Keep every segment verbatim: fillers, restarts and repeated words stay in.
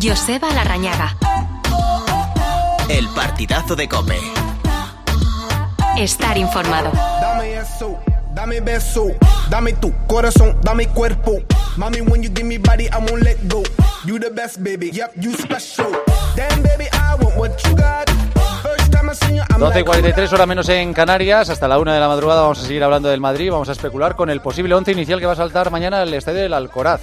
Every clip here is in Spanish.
Joseba Larrañaga. El partidazo de COPE. Estar informado. Dame eso, dame beso, dame tu corazón, dame cuerpo. Mami, when you give me body, I won't let go. You the best, baby, yep, you special. Damn, baby, I want what you got. doce y cuarenta y tres, hora menos en Canarias. Hasta la una de la madrugada vamos a seguir hablando del Madrid. Vamos a especular con el posible once inicial que va a saltar mañana al estadio del Alcoraz.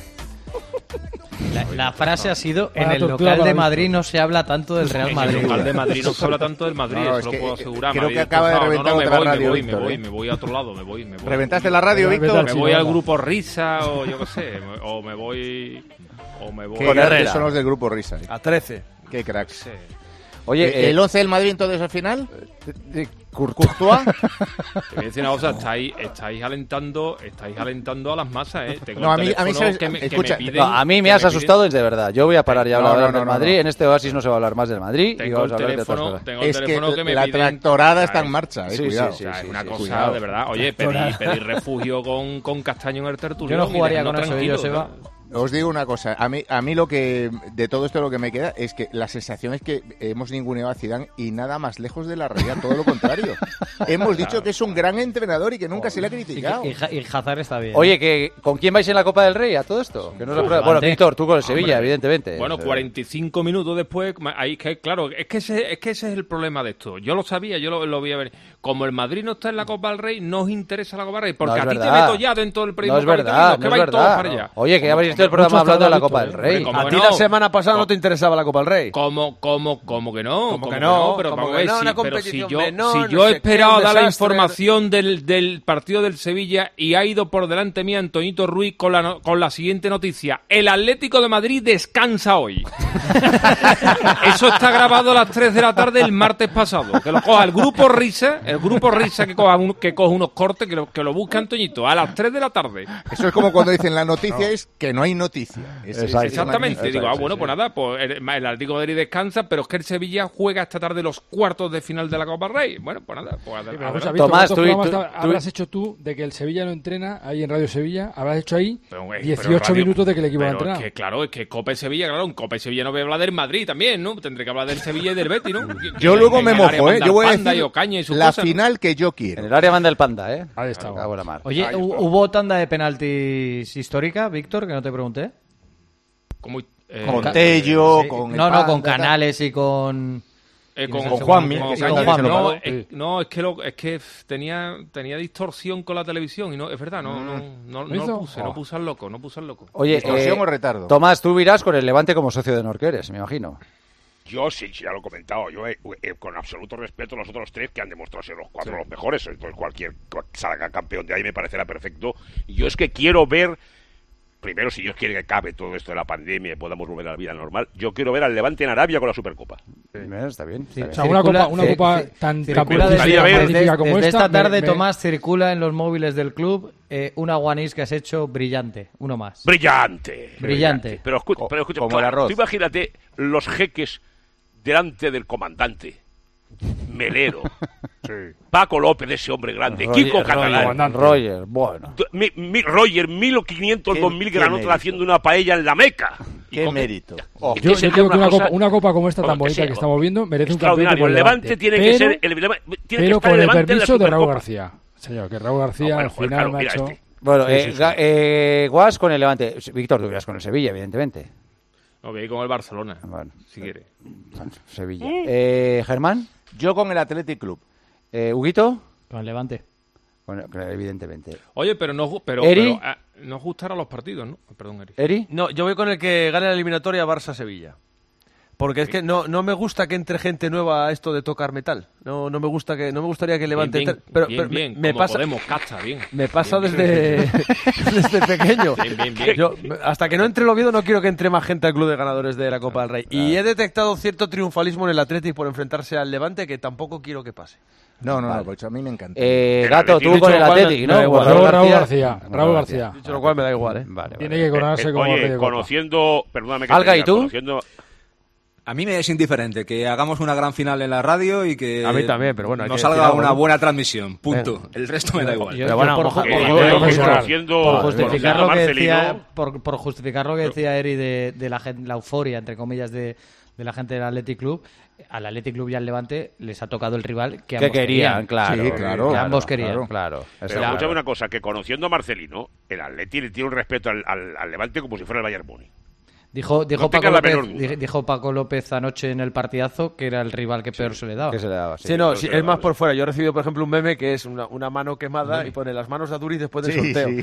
La, la frase ha sido: en el local de Madrid no se habla tanto del Real Madrid. En el local de Madrid no se habla tanto del Madrid, no, eso lo puedo asegurar. Creo Madrid, que acaba de reventar no, no, me otra voy, radio, me voy, Víctor, me voy, ¿eh? me voy a otro lado, me voy, me voy. ¿Reventaste la radio, Víctor? Me voy al grupo Risa o yo qué sé, o me voy... O me voy... ¿Qué cracks son los del grupo Risa? ¿Eh? A trece. Qué cracks. Sí. Oye, ¿el eh, once del Madrid entonces al final? ¿Courtois? Te voy a decir una cosa, estáis, estáis alentando estáis alentando a las masas, ¿eh? Tengo no, a mí, a mí sabes, que me, escucha, que me piden, no, a mí me has asustado desde verdad. Yo voy a parar ya de no, hablar no, no, del no, Madrid. No. En este oasis no se va a hablar más del Madrid. Tengo y vamos el a hablar teléfono, de otras cosas. tengo el es teléfono que, que me la piden, tractorada está en marcha, eh, sí, cuidado. Sí, sí, o sea, sí, es una sí, cosa cuidado. de verdad. Oye, pedir, pedir refugio con, con Castaño en el tertulión. Yo no jugaría con eso, tranquilo, Joseba. Os digo una cosa, a mí, a mí lo que de todo esto lo que me queda es que la sensación es que hemos ninguneado a Zidane y nada más lejos de la realidad, todo lo contrario. Hemos dicho que es un gran entrenador y que nunca se le ha criticado. Y, y, y Hazard está bien. Oye, que ¿con quién vais en la Copa del Rey a todo esto? Que no Uf, lo bueno, Víctor, tú con el Sevilla, Hombre. evidentemente. Bueno, cuarenta y cinco minutos después, ahí que claro, es que ese es que ese es el problema de esto. Yo lo sabía, yo lo, lo vi a ver. Como el Madrid no está en la Copa del Rey, no os interesa la Copa del Rey, porque no a ti verdad. te meto ya dentro del periodismo. No es verdad, no es verdad. No. Oye, que ya habéis visto el programa hablando de la Copa del Rey. A ti la semana pasada no te interesaba la Copa del Rey. ¿Cómo, cómo, cómo que no? ¿Cómo que no? Pero ¿Cómo vamos que a ver, no? si, Una pero si competición yo, menor, si no yo sé he esperado qué, dar la desastre. información del, del partido del Sevilla y ha ido por delante mía Antonito Ruiz con la, no- con la siguiente noticia. El Atlético de Madrid descansa hoy. Eso está grabado a las tres de la tarde el martes pasado. Que lo coja el grupo Risa, el grupo Risa que coja, un, que coja unos cortes, que lo, que lo busque Antoñito, a las tres de la tarde. Eso es como cuando dicen la noticia no. es que no hay noticia. Es, Exacto. es Exactamente. Exacto, Digo, ah, sí, bueno, sí. pues nada, pues el, el Atlético de Madrid descansa, pero es que el Sevilla juega esta tarde los cuartos de final de la Copa Rey. Bueno, pues nada. Pues, Sí, pero, a ver. escucha, Víctor, Tomás, ¿cuántos tú- programas tú- ha- tú- habrás hecho tú de que el Sevilla no entrena ahí en Radio Sevilla? Habrás hecho ahí Pero, güey, dieciocho pero radio- minutos de que el equipo va a pero entrenar. es que, claro, es que Copa y Sevilla, claro, en Copa y Sevilla no voy a hablar del Madrid también, ¿no? Tendré que hablar del Sevilla y del Betis, ¿no? Yo luego me mojo, ¿eh? Yo voy a Panda y decir Ocaña y sus la cosas, ¿no? final que yo En quiero. el área manda el Panda, ¿eh? Ahí está. Me cago en la mar. Oye, ¿hu- ¿hubo tanda de penaltis histórica, Víctor, que no te pregunté? Como, eh, Con ca- Tello, Sí. con el No, no, Panda, con tal. Canales y con... eh, ¿quién con, es el con segundo? Juanmi, con que se Ocaña, lo pagó. no, Sí. es, no, es que lo, es que f- tenía tenía distorsión con la televisión y no, es verdad, no, no, no, no hizo? lo puse, no Oh. puse al loco, no puse al loco. Oye, ¿Distorsión eh, o retardo? Tomás, tú irás con el Levante como socio de Norqueres, me imagino. Yo sí, sí, ya lo he comentado. Yo, eh, eh, con absoluto respeto a los otros tres que han demostrado ser los cuatro los mejores. Entonces, cualquier cual- salga campeón de ahí me parecerá perfecto. Y yo es que quiero ver, primero, si Dios quiere que acabe todo esto de la pandemia y podamos volver a la vida normal, yo quiero ver al Levante en Arabia con la Supercopa. Eh, Está bien. Sí. Está O sea, bien. una Circula- copa, una ci- copa ci- tan circula campeona desde, Gustaría ver- magnífica desde- como desde esta. esta tarde, me- me- Tomás, circula en los móviles del club eh, una guanís que has hecho brillante. Uno más. Brillante. Brillante. Pero, escu- Co- pero escucha, como el claro, arroz. tú imagínate los jeques delante del comandante. Melero. Paco López, ese hombre grande. Roger, Kiko Catalán. Roger, Roger, bueno. Tu- mi- mi- Roger, mil quinientos, Qué- dos mil qué granotas mérito. haciendo una paella en la Meca. Y Qué con- mérito. Es Oh, que Yo, yo sería creo que una, cosa- copa, una copa como esta tan Bueno, que bonita sea, que estamos viendo merece un campeón extraordinario. como El el Levante tiene que pero- ser el Leva- tiene que pero estar con el el Levante en la permiso de Raúl Supercopa. García. Señor, que Raúl García No, bueno, al pues final claro, me ha mira hecho... este. Bueno, Sí, eh, sí, sí. Ga- eh, Guas con el Levante. Víctor, tú irás con el Sevilla, evidentemente. No, voy a ir con el Barcelona, Bueno, si quiere. bueno, Sevilla. Eh, Germán, Yo con el Athletic Club. eh, Huguito, Con el Levante. bueno, claro, evidentemente. Oye, pero no, ju- pero, ¿Eri? pero, ah, no ajustar a los partidos, ¿no? Perdón, Eri. ¿Eri? No, yo voy con el que gane la eliminatoria Barça-Sevilla. Porque es que no, no me gusta que entre gente nueva a esto de tocar metal. No, no me gusta que no me gustaría que levante. Bien, bien, pero, bien, pero me- bien, me como pasa Podemos, casta, bien. me pasa Bien, desde, desde pequeño. Bien, bien, bien. Yo, hasta que no entre el Oviedo no quiero que entre más gente al club de ganadores de la Copa del Rey. Y he detectado cierto triunfalismo en el Athletic por enfrentarse al Levante que tampoco quiero que pase. No, no, Vale. no, pues a mí me encanta. Eh, El Gato, Athletic, tú con dicho el lo cual, Athletic, me- ¿no? me da igual. Raúl Raúl García. García, Raúl García. Dicho lo cual me da igual, ¿eh? Vale, Tiene vale. que coronarse Eh, como oye, rey de copa. conociendo, perdóname que Alga, te ¿y diga, tú? conociendo A mí me es indiferente que hagamos una gran final en la radio y que a mí también, pero bueno, hay nos que salga decir algo, una ¿no? buena transmisión, punto. Bueno. El resto me da igual. Yo, pero bueno, yo por, ojo, por- ojo, por- ojo, por- ojo, conociendo- por justificar lo que Marcelino- decía, por, por justificar lo que decía Eri de, de la, gen- la euforia, entre comillas, de, de la gente del Athletic Club, al Athletic Club y al Levante les ha tocado el rival que Que ambos querían, claro. Sí, claro, claro, que claro, ambos querían. Claro, claro. Pero Claro. escúchame una cosa, que conociendo a Marcelino, el Atleti le tiene un respeto al, al, al Levante como si fuera el Bayern Múnich. Dijo, dijo, No Paco tengas la López, menor duda. di- dijo Paco López anoche en el partidazo que era el rival que peor se le daba. Que se le daba, sí. Sí, no, no sí, sé, es más no por sé. fuera. Yo he recibido, por ejemplo, un meme que es una, una mano quemada y pone las manos de Aduriz después del Sí, sorteo.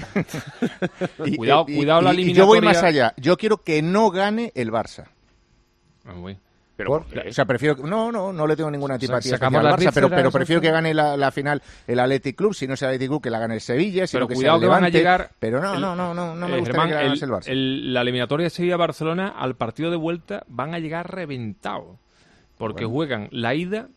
sí. Y- Cuidado- y- cuidado la y- y yo voy eliminatoria. más allá. Yo quiero que no gane el Barça. Ah, muy. Pero Por- ¿por qué? o sea, prefiero no, no, no le tengo ninguna antipatía sacamos especial al las Barça, pero, vísceras, pero prefiero eso. que gane la, la final el Athletic Club, si no es el Athletic Club que la gane el Sevilla, si Pero no que cuidado sea el que van a Levante, llegar. pero no, el- no, no, no, no me eh, gustaría Germán, que la ganase el, el- Barça. el- la eliminatoria de Sevilla-Barcelona al partido de vuelta van a llegar reventados. Porque juegan la ida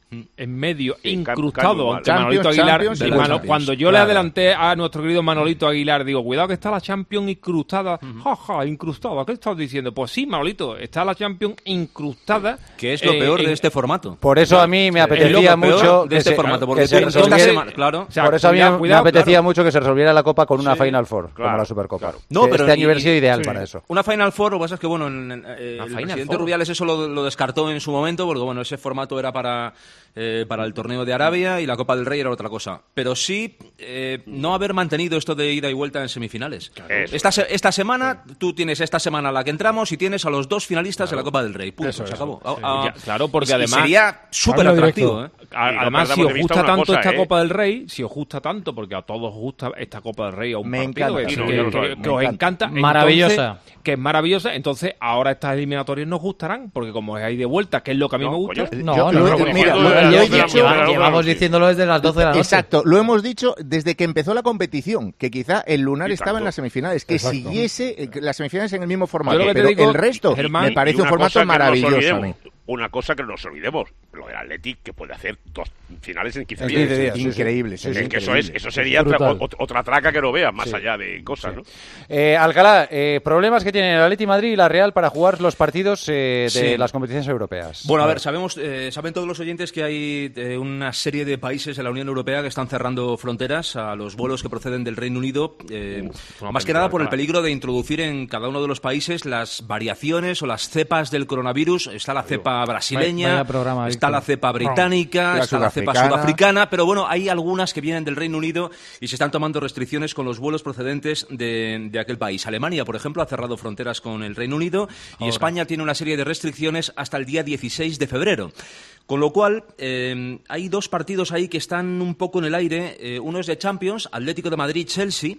en medio, Sí, Camp- Camp incrustado, igual. aunque Manolito Champions, Aguilar, Champions de y Mano- Champions. cuando yo le Claro. adelanté a nuestro querido Manolito Aguilar, digo, cuidado que está la Champions incrustada, jaja, incrustada, ¿qué estás diciendo? Pues sí, Manolito, está la Champions incrustada. Que es lo eh, peor de en- este formato. Por eso a mí me Es apetecía lo peor mucho de que este se, formato, que porque se tú- esta resolviera- semana- claro. O sea, por eso a mí cuidado, me- cuidado, me apetecía claro. mucho que se resolviera la Copa con una Sí, Final Four, como claro, la Supercopa. claro. No, Que pero este y- año hubiera sido ideal sí. para eso. Una Final Four, lo que pasa es que, bueno, en- en- eh, Una el Final presidente Four. Rubiales eso lo, lo descartó en su momento, porque, bueno, ese formato era para, eh, para el torneo de Arabia y la Copa del Rey era otra cosa. Pero sí, eh, no haber mantenido esto de ida y vuelta en semifinales. Eso. Esta, se- esta semana, tú tienes esta semana a la que entramos y tienes a los dos finalistas de la Copa del Rey. Punto, Eso se es. acabó. Sí. Ah, Ya, claro, porque y- y además- sería súper Hablo atractivo, directo. ¿eh? A- Y no Además, si perdamos os de vista gusta una tanto cosa, esta ¿eh? Copa del Rey, si os gusta tanto, porque a todos os gusta esta Copa del Rey, a un Me partido encanta, que, sí, no, que- ya lo que- sabes, que me os encanta. encanta, entonces- Maravillosa. que es maravillosa, entonces ahora estas eliminatorias nos gustarán, porque como es ahí de vuelta, que es lo que a mí No, me gusta. coño. No, Yo- no, lo- no, mira, no, lo- no, lo he no, no, dicho- no, no, no, llevamos sí. diciéndolo desde las doce de la noche. Exacto, lo hemos dicho desde que empezó la competición, que quizá el lunar Y estaba tanto. en las semifinales, que Exacto. siguiese eh, las semifinales en el mismo formato, Yo lo que te pero digo, el resto Germán, me Y parece un una formato cosa que no nos maravilloso a olvidemos, mí. Una cosa que no nos olvidemos, lo del Athletic, que puede hacer dos finales en quince En días. quince días, sí, sí. Increíble, Sí, sí, Es sí, que eso, increíble. es, eso sería otra, Brutal. ot- otra traca que no veas, más Sí. allá de cosas, ¿no? Eh, Alcalá, eh, problemas que tienen el Atleti Madrid y la Real para jugar los partidos eh, de Sí. las competiciones europeas. Bueno, a ver, sabemos, eh, saben todos los oyentes que hay eh, una serie de países de la Unión Europea que están cerrando fronteras a los vuelos que proceden del Reino Unido, eh, una más que película, nada por el claro. peligro de introducir en cada uno de los países las variaciones o las cepas del coronavirus. Está la cepa brasileña, Vaya programa, está Víctor. la cepa británica, La está la cepa sudafricana. sudafricana, pero bueno, hay algunas que vienen del Reino Unido y se están tomando restricciones con los vuelos procedentes de, de aquel país. Alemania, por ejemplo, ha cerrado fronteras con el Reino Unido y España tiene una serie de restricciones hasta el día dieciséis de febrero. Con lo cual, eh, hay dos partidos ahí que están un poco en el aire. Eh, uno es de Champions, Atlético de Madrid-Chelsea.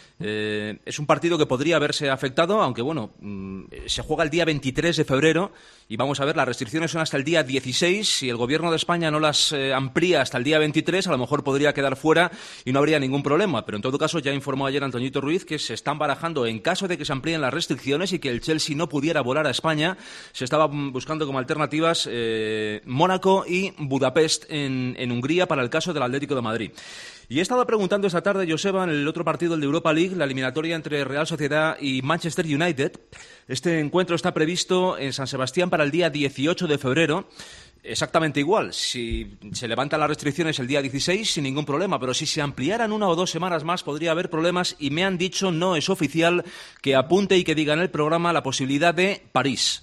Eh, es un partido que podría haberse afectado, aunque bueno, mm, se juega el día veintitrés de febrero y vamos a ver, las restricciones son hasta el día dieciséis. Si el gobierno de España no las eh, amplía hasta el día veintitrés, a lo mejor podría quedar fuera y no habría ningún problema. Pero en todo caso, ya informó ayer Antoñito Ruiz que se están barajando, en caso de que se amplíen las restricciones y que el Chelsea no pudiera volar a España, se estaba mm, buscando como alternativas eh, Mónaco y Budapest en, en Hungría para el caso del Atlético de Madrid. Y he estado preguntando esta tarde, Joseba, en el otro partido, el de Europa League, la eliminatoria entre Real Sociedad y Manchester United. Este encuentro está previsto en San Sebastián para el día dieciocho de febrero. Exactamente igual. Si se levantan las restricciones el día dieciséis, sin ningún problema. Pero si se ampliaran una o dos semanas más, podría haber problemas. Y me han dicho, no es oficial, que apunte y que diga en el programa la posibilidad de París.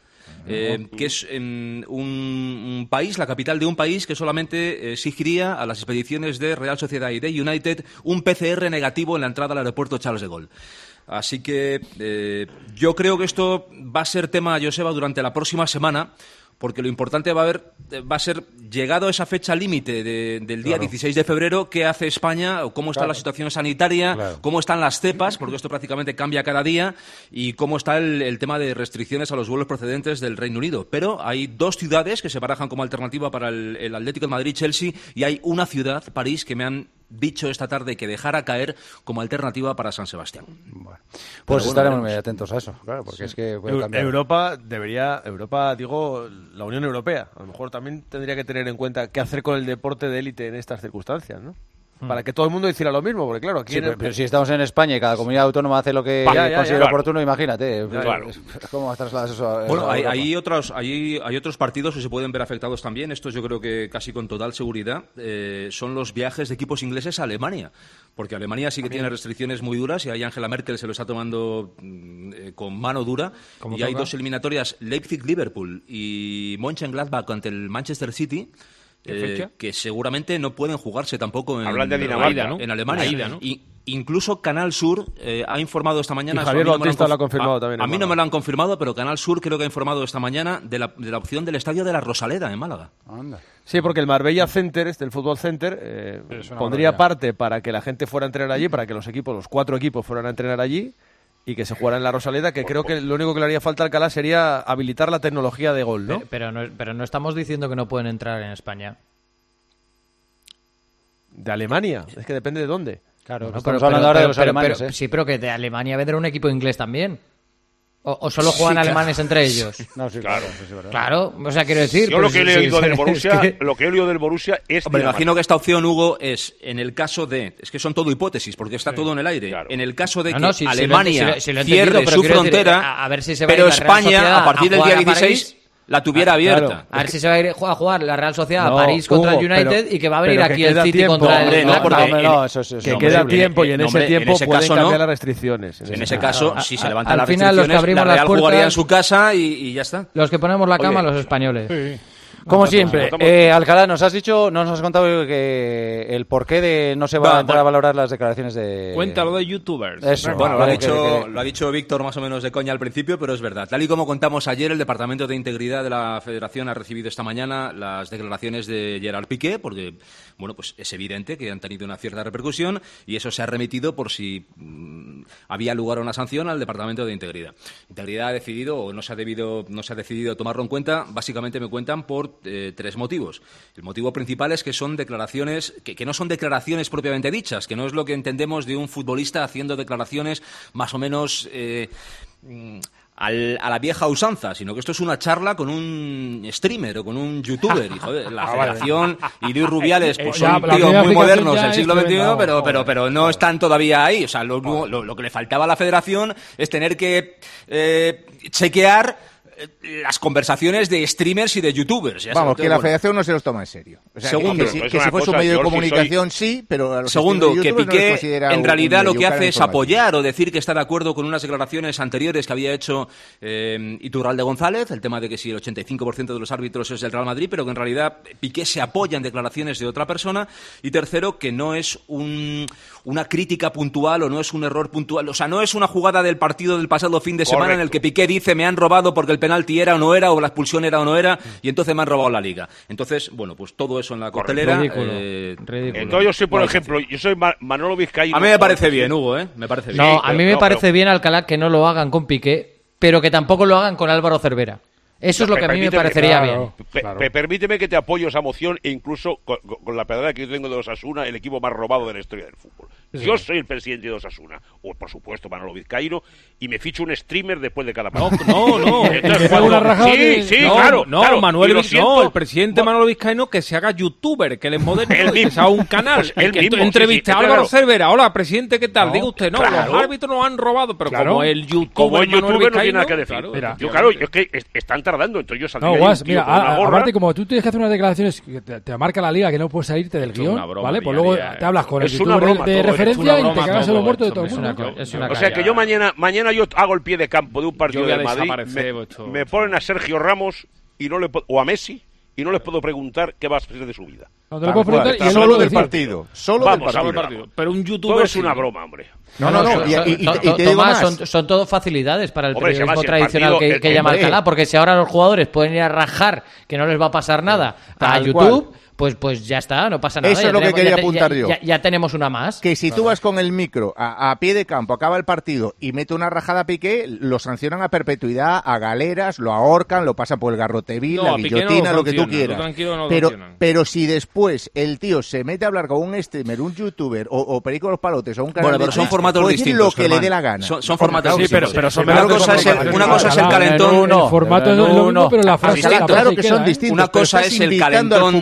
Eh, que es en un, un país, la capital de un país que solamente eh, exigiría a las expediciones de Real Sociedad y de United un P C R negativo en la entrada al aeropuerto Charles de Gaulle. Así que eh, yo creo que esto va a ser tema, Joseba, durante la próxima semana, porque lo importante va a, haber, va a ser, llegado a esa fecha límite de, del día Claro. dieciséis de febrero, qué hace España, o cómo está Claro. la situación sanitaria, Claro. cómo están las cepas, porque esto prácticamente cambia cada día, y cómo está el, el tema de restricciones a los vuelos procedentes del Reino Unido. Pero hay dos ciudades que se barajan como alternativa para el, el Atlético de Madrid-Chelsea, y hay una ciudad, París, que me han dicho esta tarde que dejara caer como alternativa para San Sebastián. Bueno, pues Pero bueno, estaremos veremos. muy atentos a eso, claro, porque es que puede Eu- cambiar. Europa debería, Europa, digo, la Unión Europea, a lo mejor también tendría que tener en cuenta qué hacer con el deporte de élite en estas circunstancias, ¿no? Para que todo el mundo hiciera lo mismo, porque claro, aquí Sí, en el- pero, pero si estamos en España y cada comunidad autónoma hace lo que Ya, ya, ya, considera claro. oportuno, imagínate. Claro. ¿Cómo trasladas eso a, Bueno, a hay, Europa? hay otros, hay, hay otros partidos que se pueden ver afectados también. Estos yo creo que casi con total seguridad eh, son los viajes de equipos ingleses a Alemania. Porque Alemania sí que tiene restricciones muy duras y ahí Angela Merkel se lo está tomando mm, eh, con mano dura. Como Y hay toca. dos eliminatorias, Leipzig-Liverpool y Mönchengladbach ante el Manchester City. ¿Qué eh, fecha? que seguramente no pueden jugarse tampoco en, Hablan de en- Dinamarca, ¿no? en Alemania. La ida, ¿no? Y incluso Canal Sur eh, ha informado esta mañana. Y eso a Javier mí no me Bautista han lo ha conf- confirmado a- también en A mí no Málaga. me lo han confirmado, pero Canal Sur creo que ha informado esta mañana de la, de la opción del estadio de la Rosaleda en Málaga. Anda. Sí, porque el Marbella Center, este, el Fútbol Center, eh, Es una pondría barbaridad. parte para que la gente fuera a entrenar allí, para que los equipos, los cuatro equipos fueran a entrenar allí y que se jugara en la Rosaleda, que creo que lo único que le haría falta a Alcalá sería habilitar la tecnología de gol, ¿no? Pero, pero no, pero no estamos diciendo que no pueden entrar en España. De Alemania, es que depende de dónde. Claro, Bueno, estamos pero- hablando pero- ahora de pero- los pero- alemanes, pero- ¿eh? Sí, pero que de Alemania vendrá un equipo inglés también. O, o solo juegan Sí, claro. alemanes entre ellos. No, sí, Claro. claro, sí, sí, verdad. Claro, o sea, quiero decir... Yo pues, lo que he sí, leído sí, del es Borussia, que- lo que he leído del Borussia es Hombre, Dinamarca. imagino que esta opción, Hugo, es en el caso de... Es que son todo hipótesis, porque está todo en el aire. claro. En el caso de No, que no, sí, sí lo he- Alemania sí lo- sí lo he entendido, cierre pero su quiero decir, frontera, a- a ver si se va a pero ir la Real España, Sociedad a partir a del jugar día a París. dieciséis, la tuviera abierta. claro. A ver si se va a ir a jugar la Real Sociedad No, a París contra Hugo, el United pero- y que va a venir pero que aquí el queda City tiempo. contra Hombre, el no, Blackburn. porque No, en- no, eso, eso, Que eso, queda hombre, tiempo y en no, ese hombre, tiempo en ese pueden caso cambiar no. las restricciones. En ese caso, a- si se a- levantan al las final los que restricciones, abrimos la las Real puertas- jugaría en su casa y, y ya está. Los que ponemos la cama, Oye, los españoles. Sí. Como siempre, estamos- eh, Alcalá, nos has dicho, no nos has contado que el porqué de no se va Va, a entrar a bueno. valorar las declaraciones de... Cuéntalo de youtubers. Eso, Bueno, lo ha, vale, que- dicho, que- lo ha dicho Víctor más o menos de coña al principio, pero es verdad. Tal y como contamos ayer, el Departamento de Integridad de la Federación ha recibido esta mañana las declaraciones de Gerard Piqué, porque bueno, pues es evidente que han tenido una cierta repercusión y eso se ha remitido por si mm, había lugar a una sanción al Departamento de Integridad. Integridad ha decidido, o no se ha, debido, no se ha decidido tomarlo en cuenta, básicamente me cuentan por eh, tres motivos. El motivo principal es que son declaraciones, que, que no son declaraciones propiamente dichas, que no es lo que entendemos de un futbolista haciendo declaraciones más o menos... eh, mm, al- a la vieja usanza, sino que esto es una charla con un streamer o con un youtuber. Y, joder, la Federación y Luis Rubiales pues, Ya, son la tíos primera muy explicación modernos ya del es siglo veintiuno, tremenda, pero, joder. pero, pero no están todavía ahí. O sea, lo, lo- lo que le faltaba a la Federación es tener que eh, chequear eh, las conversaciones de streamers y de youtubers. Ya Vamos, sabes, que la bueno. federación no se los toma en serio. O sea, Segundo, que, si, es que una si fuese un cosa, medio de yo sí comunicación, sí, pero a los Segundo, streamers y que youtubers no les Piqué considera en un realidad lo que medio, hace cara es informativo. apoyar o decir que está de acuerdo con unas declaraciones anteriores que había hecho eh, Iturralde González, el tema de que si el ochenta y cinco por ciento de los árbitros es del Real Madrid, pero que en realidad Piqué se apoya en declaraciones de otra persona. Y tercero, que no es un- una crítica puntual o no es un error puntual. O sea, no es una jugada del partido del pasado fin de semana en el que Piqué dice me han robado porque el penalti era o no era o la expulsión era o no era y entonces me han robado la liga. Entonces, bueno, pues todo eso en la coctelera. Ridículo, eh, ridículo. Entonces yo soy, por no, ejemplo, yo soy Ma- Manolo Vizcaíno. A mí me parece bien, Hugo, ¿eh? Me parece bien. No, Sí, a mí pero- me no, parece pero- bien, Alcalá, que no lo hagan con Piqué, pero que tampoco lo hagan con Álvaro Cervera. Eso es lo Pe- que a mí me permíteme- parecería claro. bien. Pe- Claro. pe- permíteme que te apoyo esa moción e incluso con, con- con la pedrada que yo tengo de Osasuna, el equipo más robado de la historia del fútbol. Yo soy el presidente de Osasuna, o por supuesto Manolo Vizcaíno, y me ficho un streamer después de cada No, partido. no, no. Entonces, Me pego cuando- una rajada sí, que- sí, no, claro. no, claro, Manuel y lo Viz- siento, no, el presidente bo- Manolo Vizcaíno que se haga youtuber, que le moderno, Él que mismo. se haga un canal, Pues él que mismo, entreviste sí, sí, a Álvaro claro. Cervera. Hola, presidente, ¿qué tal? No, Diga usted, no, claro. los árbitros nos han robado, pero Claro. como el youtuber Como el Manuel youtuber no tiene Vizcaíno, nada que decir. claro, Mira, yo, claro, yo es que es- están tardando, entonces yo saldría No, ahí, Guas, tío, mira, con una a- gorra. aparte como tú tienes que hacer unas declaraciones que te, te marca la liga que no puedes salirte del Esto es guión, una broma ¿vale? Pues día a luego día, te hablas con el es una youtuber broma de, de todo, es referencia una y te broma cagas en todo los muertos de esto, todo el es mundo. una claro. co- es una O sea que yo mañana mañana yo hago el pie de campo de un partido Yo voy a del Madrid, desaparecer, me, esto- me ponen a Sergio Ramos y no le po- o a Messi y no les puedo preguntar qué va a hacer de su vida. No te lo Tal puedes cual, preguntar y él solo lo del decir. partido. Solo Vamos, del solo del partido. partido. Pero un youtuber Todo es sí. una broma, hombre. No, no, no. son- Y, y- son- y- y to- te digo Tomás, más. son, son todo facilidades para el Hombre, se periodismo llama, si el tradicional partido- que, el- que llama hombre. Alcalá, porque si ahora los jugadores pueden ir a rajar que no les va a pasar nada a Tal YouTube, pues, pues ya está, no pasa nada. Eso Ya es lo que tenemos- quería ya te- apuntar ya- yo. Ya, ya tenemos una más. Que si tú vas con el micro a, a pie de campo, acaba el partido y mete una rajada a Piqué, lo sancionan a perpetuidad, a galeras, lo ahorcan, lo pasan por el garrote vil, No, la a Piqué no guillotina, lo lo que tú sancionan, tú quieras. tranquilo, no lo pero, sancionan. pero si después el tío se mete a hablar con un streamer, un youtuber o, o Perico Los Palotes o un canal Bueno, pero de son Twitch, formatos puede decir distintos. lo que Germán. le dé la gana. Son, son formatos Sí, distintos. pero- pero son una medios cosa de es el, comunicación. una cosa es el Alcalá, calentón. El formato es lo No, mismo, no. pero la frase Alcalá, la frase claro que queda, son ¿eh? distintos. Una pero cosa estás es el invitando calentón. al futbolista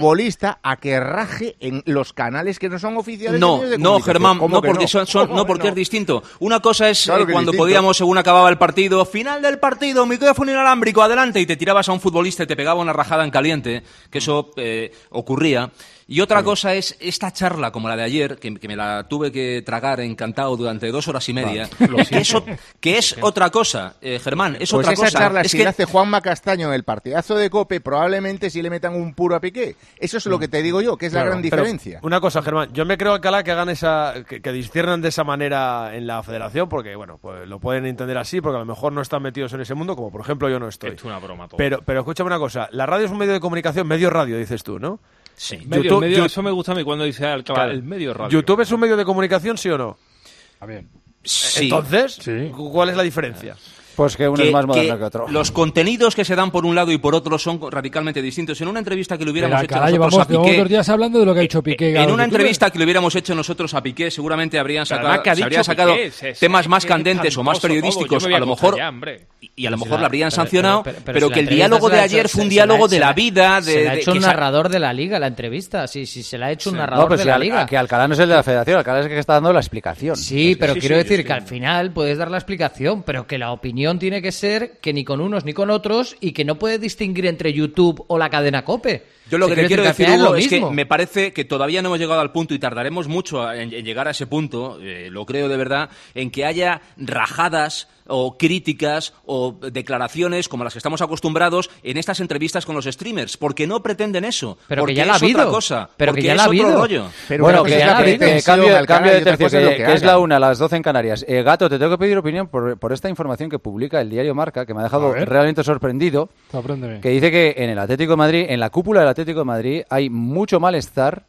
periodista a que raje en los canales que no son oficiales. No, de no, Germán, no porque, no? Son, son, no porque no? es distinto. Una cosa es claro eh, cuando distinto. podíamos, según acababa el partido, final del partido, micrófono inalámbrico, adelante, y te tirabas a un futbolista y te pegaba una rajada en caliente, que eso eh, ocurría. Y otra sí. cosa es esta charla, como la de ayer, que, que me la tuve que tragar encantado durante dos horas y media, vale, que, eso, que es otra cosa, eh, Germán, es pues otra esa cosa. charla, es si que... la hace Juanma Castaño en el partidazo de COPE, probablemente si le metan un puro a Piqué. Eso es lo que te digo yo, que es claro, la gran diferencia. Una cosa, Germán, yo me creo, Alcalá, que hagan esa, que, que disciernan de esa manera en la federación, porque, bueno, pues lo pueden entender así, porque a lo mejor no están metidos en ese mundo, como por ejemplo yo no estoy. Es una broma todo. Pero, pero escúchame una cosa, la radio es un medio de comunicación, medio radio, dices tú, ¿no? Sí. Medio, YouTube, medio, YouTube, eso me gusta a mí cuando dice el, claro, el medio radio. ¿YouTube es un medio de comunicación, sí o no? A ver. Sí. Entonces, sí. ¿cuál es la diferencia? Pues que uno que, es más moderno que, que otro. Los contenidos que se dan por un lado y por otro son radicalmente distintos. En una entrevista que le hubiéramos Pero, hecho caray, nosotros vamos, a Piqué... Llevamos dos días hablando de lo que ha hecho Piqué. En una entrevista que le hubiéramos hecho nosotros a Piqué, seguramente habrían sacado, se habrían sacado Piqué, se, temas se, más candentes o más periodísticos, a lo mejor... Ya, y a lo mejor la habrían pero, sancionado, pero, pero, pero, pero si que el diálogo de ayer fue un diálogo de la vida... De, se la ha hecho de, un que narrador de la Liga, la entrevista. Sí, sí, se la ha hecho un narrador no, pero de si la al, Liga. Que Alcalá no es el de la federación, Alcalá es el que está dando la explicación. Sí, pero sí, quiero sí, decir sí, que sí. al final puedes dar la explicación, pero que la opinión tiene que ser que ni con unos ni con otros y que no puedes distinguir entre YouTube o la cadena COPE. Yo lo Si que te quiero decir, al final Hugo, es es lo que mismo. me parece que todavía no hemos llegado al punto y tardaremos mucho en, en llegar a ese punto, eh, lo creo de verdad, en que haya rajadas o críticas o declaraciones como las que estamos acostumbrados en estas entrevistas con los streamers, porque no pretenden eso, Pero porque que ya la ha es habido. otra cosa, Pero porque que ya es la ha otro habido. rollo. Pero bueno, una que, cosa es la que- que pretensión, cambio, Alcalá, cambio y de otra tercio, cosa es que, lo que que es la hagan. una a las doce en Canarias. Eh, Gato, te tengo que pedir opinión por, por esta información que publica el diario Marca, que me ha dejado A ver. realmente sorprendido, Sorpréndeme. que dice que en el Atlético de Madrid, en la cúpula del Atlético de Madrid, hay mucho malestar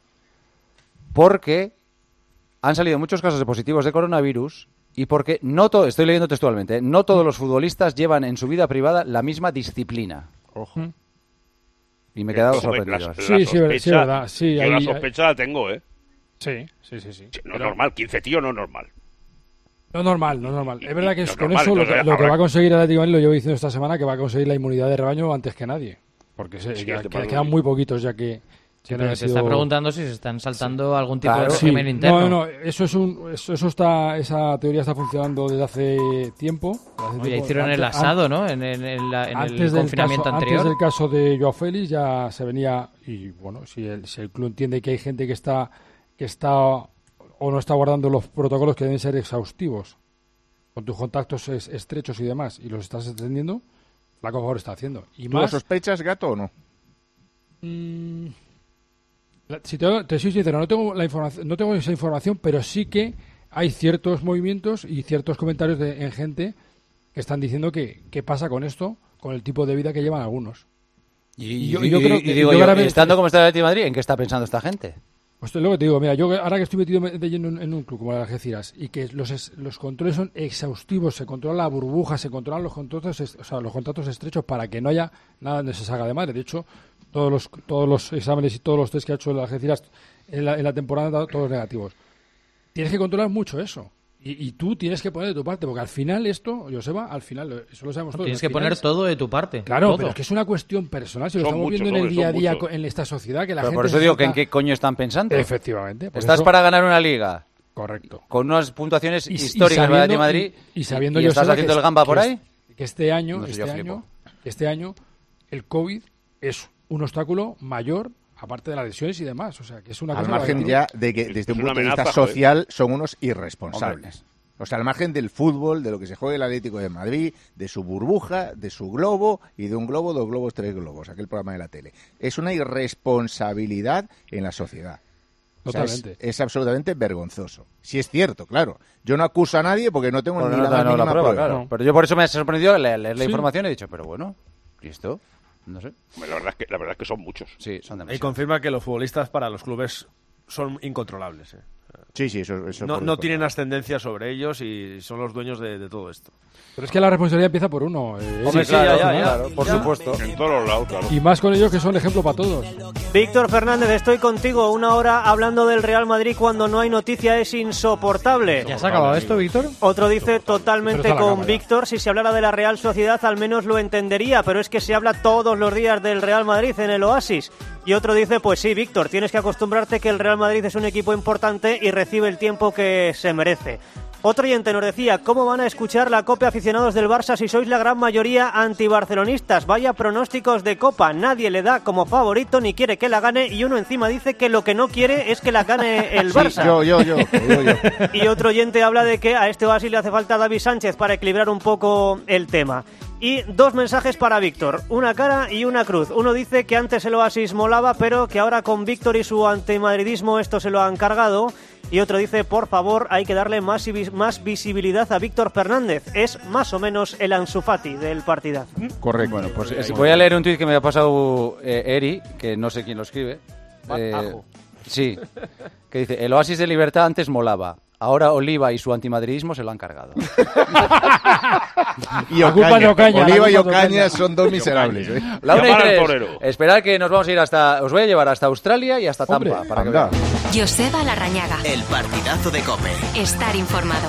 porque han salido muchos casos de positivos de coronavirus y porque no todo, estoy leyendo textualmente, ¿eh? no todos los futbolistas llevan en su vida privada la misma disciplina. Ojo. Y me he quedado Hombre, sorprendido. la- Sí, la sí, sospecha- sí, verdad, sí, yo ahí- la ahí- sospecha la tengo, ¿eh? Sí, sí, sí. sí. No es Pero- normal, quince tíos no es normal. No es normal, no es normal. Es verdad que No es- es con normal, eso lo que, entonces, lo que habrá- va a conseguir el Atlético de Madrid, lo llevo diciendo esta semana, que va a conseguir la inmunidad de rebaño antes que nadie. Porque se, Sí, ya- este que- Madrid. quedan muy poquitos ya que... Sí, que pero han se sido- está preguntando si se están saltando algún tipo Claro. de Sí, régimen interno. no, no, eso es un, eso, eso está, esa teoría está funcionando desde hace tiempo. Desde hace Ya tiempo. hicieron el Antes- asado, ¿no? En, en- en la- en antes el del confinamiento caso, anterior. Antes del caso de Joao Félix ya se venía, y bueno, si el, si el club entiende que hay gente que está, que está o no está guardando los protocolos que deben ser exhaustivos, con tus contactos es- estrechos y demás, y los estás extendiendo, la favor está haciendo. Y ¿Tú lo más, sospechas, Gato, o no? mm, la- si te, te soy sincero, no tengo la información, no tengo esa información, pero sí que hay ciertos movimientos y ciertos comentarios de, en gente que están diciendo que qué pasa con esto, con el tipo de vida que llevan algunos. Y, Y yo- y- yo y- creo y que- digo yo yo, ahora me- estando como está el Atlético de Madrid, ¿en qué está pensando esta gente? Pues luego te digo, mira, yo ahora que estoy metido de lleno en, en un club como el Algeciras y que los, es- los controles son exhaustivos, se controla la burbuja, se controlan los contactos, es- o sea, los contactos estrechos para que no haya nada donde se salga de madre. De hecho, todos los todos los exámenes y todos los test que ha hecho el Algeciras en la, en la temporada han dado todos negativos. Tienes que controlar mucho eso. Y, y tú tienes que poner de tu parte, porque al final esto, Joseba, al final, eso lo sabemos todos. Tienes al que final poner es- todo de tu parte. Claro, todo. pero es que es una cuestión personal. Si lo Son estamos muchos, viendo en el hombre, día a son día muchos. co- en esta sociedad, que la Pero gente por eso se digo que en sienta- qué coño están pensando. Efectivamente. por Estás eso- para ganar una liga Correcto. con unas puntuaciones Y- y históricas del Atlético de Madrid y, y sabiendo y yo, estás Seba, haciendo que el gamba es- por que ahí. es- que este año, No sé, este yo año, flipo. este año el COVID es un obstáculo mayor, aparte de las lesiones y demás. O sea, que es una Al cosa margen que- ya de que Es desde un una punto de vista amenaza, joder. social son unos irresponsables. O sea, al margen del fútbol, de lo que se juega el Atlético de Madrid, de su burbuja, de su globo, y de un globo, dos globos, tres globos, aquel programa de la tele. Es una irresponsabilidad en la sociedad. O sea, es, Totalmente. es absolutamente vergonzoso. Si es cierto, claro. Yo no acuso a nadie porque no tengo Bueno, ni no, la, no, más la mínima prueba, prueba. claro. Pero yo por eso me ha sorprendido leer, leer la Sí. información y he dicho, pero bueno, ¿y esto? No sé. Hombre, La verdad es que, la verdad es que son muchos. Sí, son Y demasiados. confirma que los futbolistas para los clubes son incontrolables. ¿eh? Sí, sí, eso, eso No, por no supuesto. tienen ascendencia sobre ellos y son los dueños de, de todo esto. Pero es que la responsabilidad empieza por uno. eh, Hombre, es- claro, ya, ya, claro, por ya. supuesto. En todos los lados, claro. Y más con ellos que son ejemplo para todos. Víctor Fernández, estoy contigo. Una hora hablando del Real Madrid cuando no hay noticia es insoportable. ¿Ya se ha acabado esto, Víctor? Otro dice totalmente Pero está la con cámara. Víctor, si se hablara de la Real Sociedad al menos lo entendería, pero es que se habla todos los días del Real Madrid en el Oasis. Y otro dice, pues sí, Víctor, tienes que acostumbrarte que el Real Madrid es un equipo importante y recibe el tiempo que se merece. Otro oyente nos decía, ¿cómo van a escuchar la COPE aficionados del Barça si sois la gran mayoría antibarcelonistas? Vaya pronósticos de Copa, nadie le da como favorito ni quiere que la gane y uno encima dice que lo que no quiere es que la gane el Barça. Sí, yo, yo, yo, yo, yo. Y otro oyente habla de que a este Oasis le hace falta David Sánchez para equilibrar un poco el tema. Y dos mensajes para Víctor, una cara y una cruz. Uno dice que antes el Oasis molaba, pero que ahora con Víctor y su antimadridismo esto se lo han cargado. Y otro dice, por favor, hay que darle más, más visibilidad a Víctor Fernández. Es más o menos el Ansu Fati del partidazo. Correcto. Bueno, pues es, voy a leer un tuit que me ha pasado eh, Eri, que no sé quién lo escribe. Eh, sí, que dice, el Oasis de Libertad antes molaba. Ahora Oliva y su antimadridismo se lo han cargado. Y Ocaña. Ocaña. Oliva y Ocaña son dos miserables. ¿eh? La una y tres. Esperad que nos vamos a ir hasta... Os voy a llevar hasta Australia y hasta Tampa. Hombre, para que vean. Joseba Larrañaga. El partidazo de COPE. Estar informado.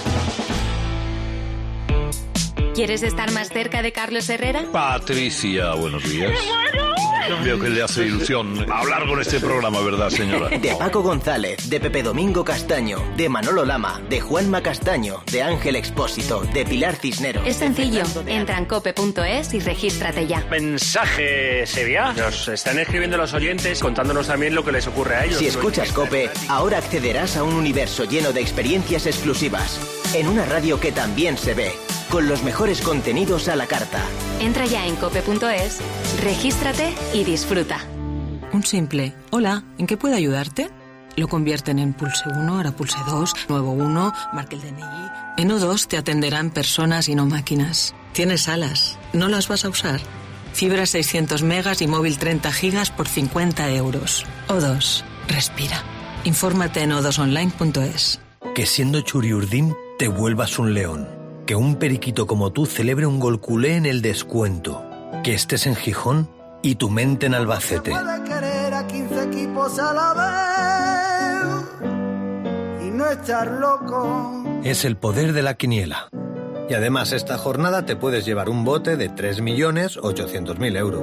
¿Quieres estar más cerca de Carlos Herrera? Patricia, buenos días. Veo que le hace ilusión hablar con este programa, ¿verdad, señora? De Paco González, de Pepe Domingo Castaño, de Manolo Lama, de Juanma Castaño, de Ángel Expósito, de Pilar Cisneros. Es sencillo, entra en cope punto es y regístrate ya. Mensaje, Sevilla. Nos están escribiendo los oyentes contándonos también lo que les ocurre a ellos. Si escuchas COPE, ahora accederás a un universo lleno de experiencias exclusivas. En una radio que también se ve, con los mejores contenidos a la carta. Entra ya en cope punto es, regístrate y disfruta. Un simple hola, ¿en qué puedo ayudarte? Lo convierten en pulse uno, ahora pulse dos, nuevo uno, marque el D N I. En O dos te atenderán personas y no máquinas. Tienes alas, ¿no las vas a usar? Fibra seiscientos megas y móvil treinta gigas por cincuenta euros. O dos, respira. Infórmate en o dos online punto es. Que siendo Churiurdin te vuelvas un león. Que un periquito como tú celebre un gol culé en el descuento. Que estés en Gijón y tu mente en Albacete. Puede querer a quince equipos a la vez y no estar loco. Es el poder de la quiniela. Y además esta jornada te puedes llevar un bote de tres millones ochocientos mil euros.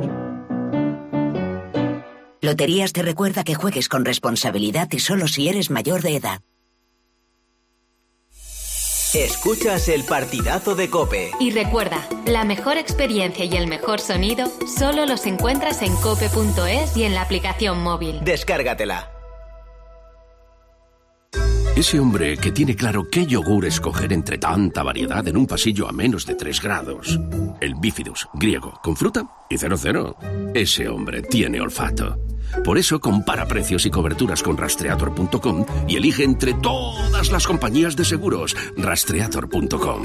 Loterías te recuerda que juegues con responsabilidad y solo si eres mayor de edad. Escuchas el partidazo de COPE. Y recuerda, la mejor experiencia y el mejor sonido solo los encuentras en cope punto es y en la aplicación móvil. Descárgatela. Ese hombre que tiene claro qué yogur escoger entre tanta variedad en un pasillo a menos de tres grados. El bífidus, griego, con fruta y cero cero. Ese hombre tiene olfato. Por eso compara precios y coberturas con rastreator punto com y elige entre todas las compañías de seguros. rastreator punto com.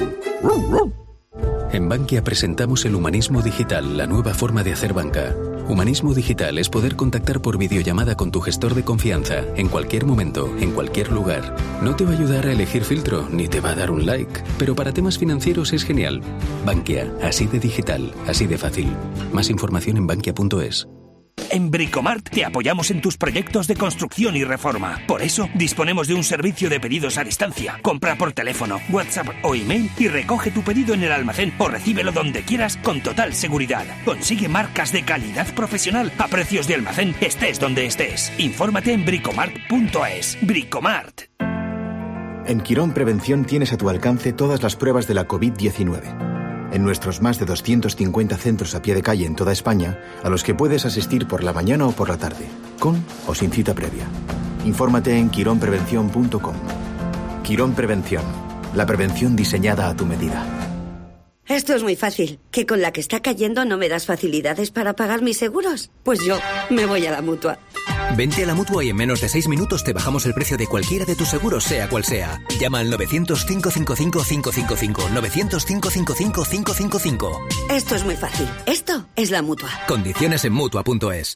En Bankia presentamos el humanismo digital, la nueva forma de hacer banca. Humanismo digital es poder contactar por videollamada con tu gestor de confianza, en cualquier momento, en cualquier lugar. No te va a ayudar a elegir filtro, ni te va a dar un like, pero para temas financieros es genial. Bankia, así de digital, así de fácil. Más información en bankia punto es. En Bricomart te apoyamos en tus proyectos de construcción y reforma. Por eso, disponemos de un servicio de pedidos a distancia. Compra por teléfono, WhatsApp o email y recoge tu pedido en el almacén o recíbelo donde quieras con total seguridad. Consigue marcas de calidad profesional a precios de almacén, estés donde estés. Infórmate en bricomart punto es. Bricomart. En Quirón Prevención tienes a tu alcance todas las pruebas de la covid diecinueve. En nuestros más de doscientos cincuenta centros a pie de calle en toda España, a los que puedes asistir por la mañana o por la tarde, con o sin cita previa. Infórmate en quirón prevención punto com. Quirón Prevención, la prevención diseñada a tu medida. Esto es muy fácil. ¿Que con la que está cayendo no me das facilidades para pagar mis seguros? Pues yo me voy a la Mutua. Vente a la Mutua y en menos de seis minutos te bajamos el precio de cualquiera de tus seguros, sea cual sea. Llama al novecientos, cinco cinco cinco, cinco cinco cinco. novecientos, cinco cinco cinco, cinco cinco cinco. Esto es muy fácil. Esto es la Mutua. Condiciones en Mutua punto es.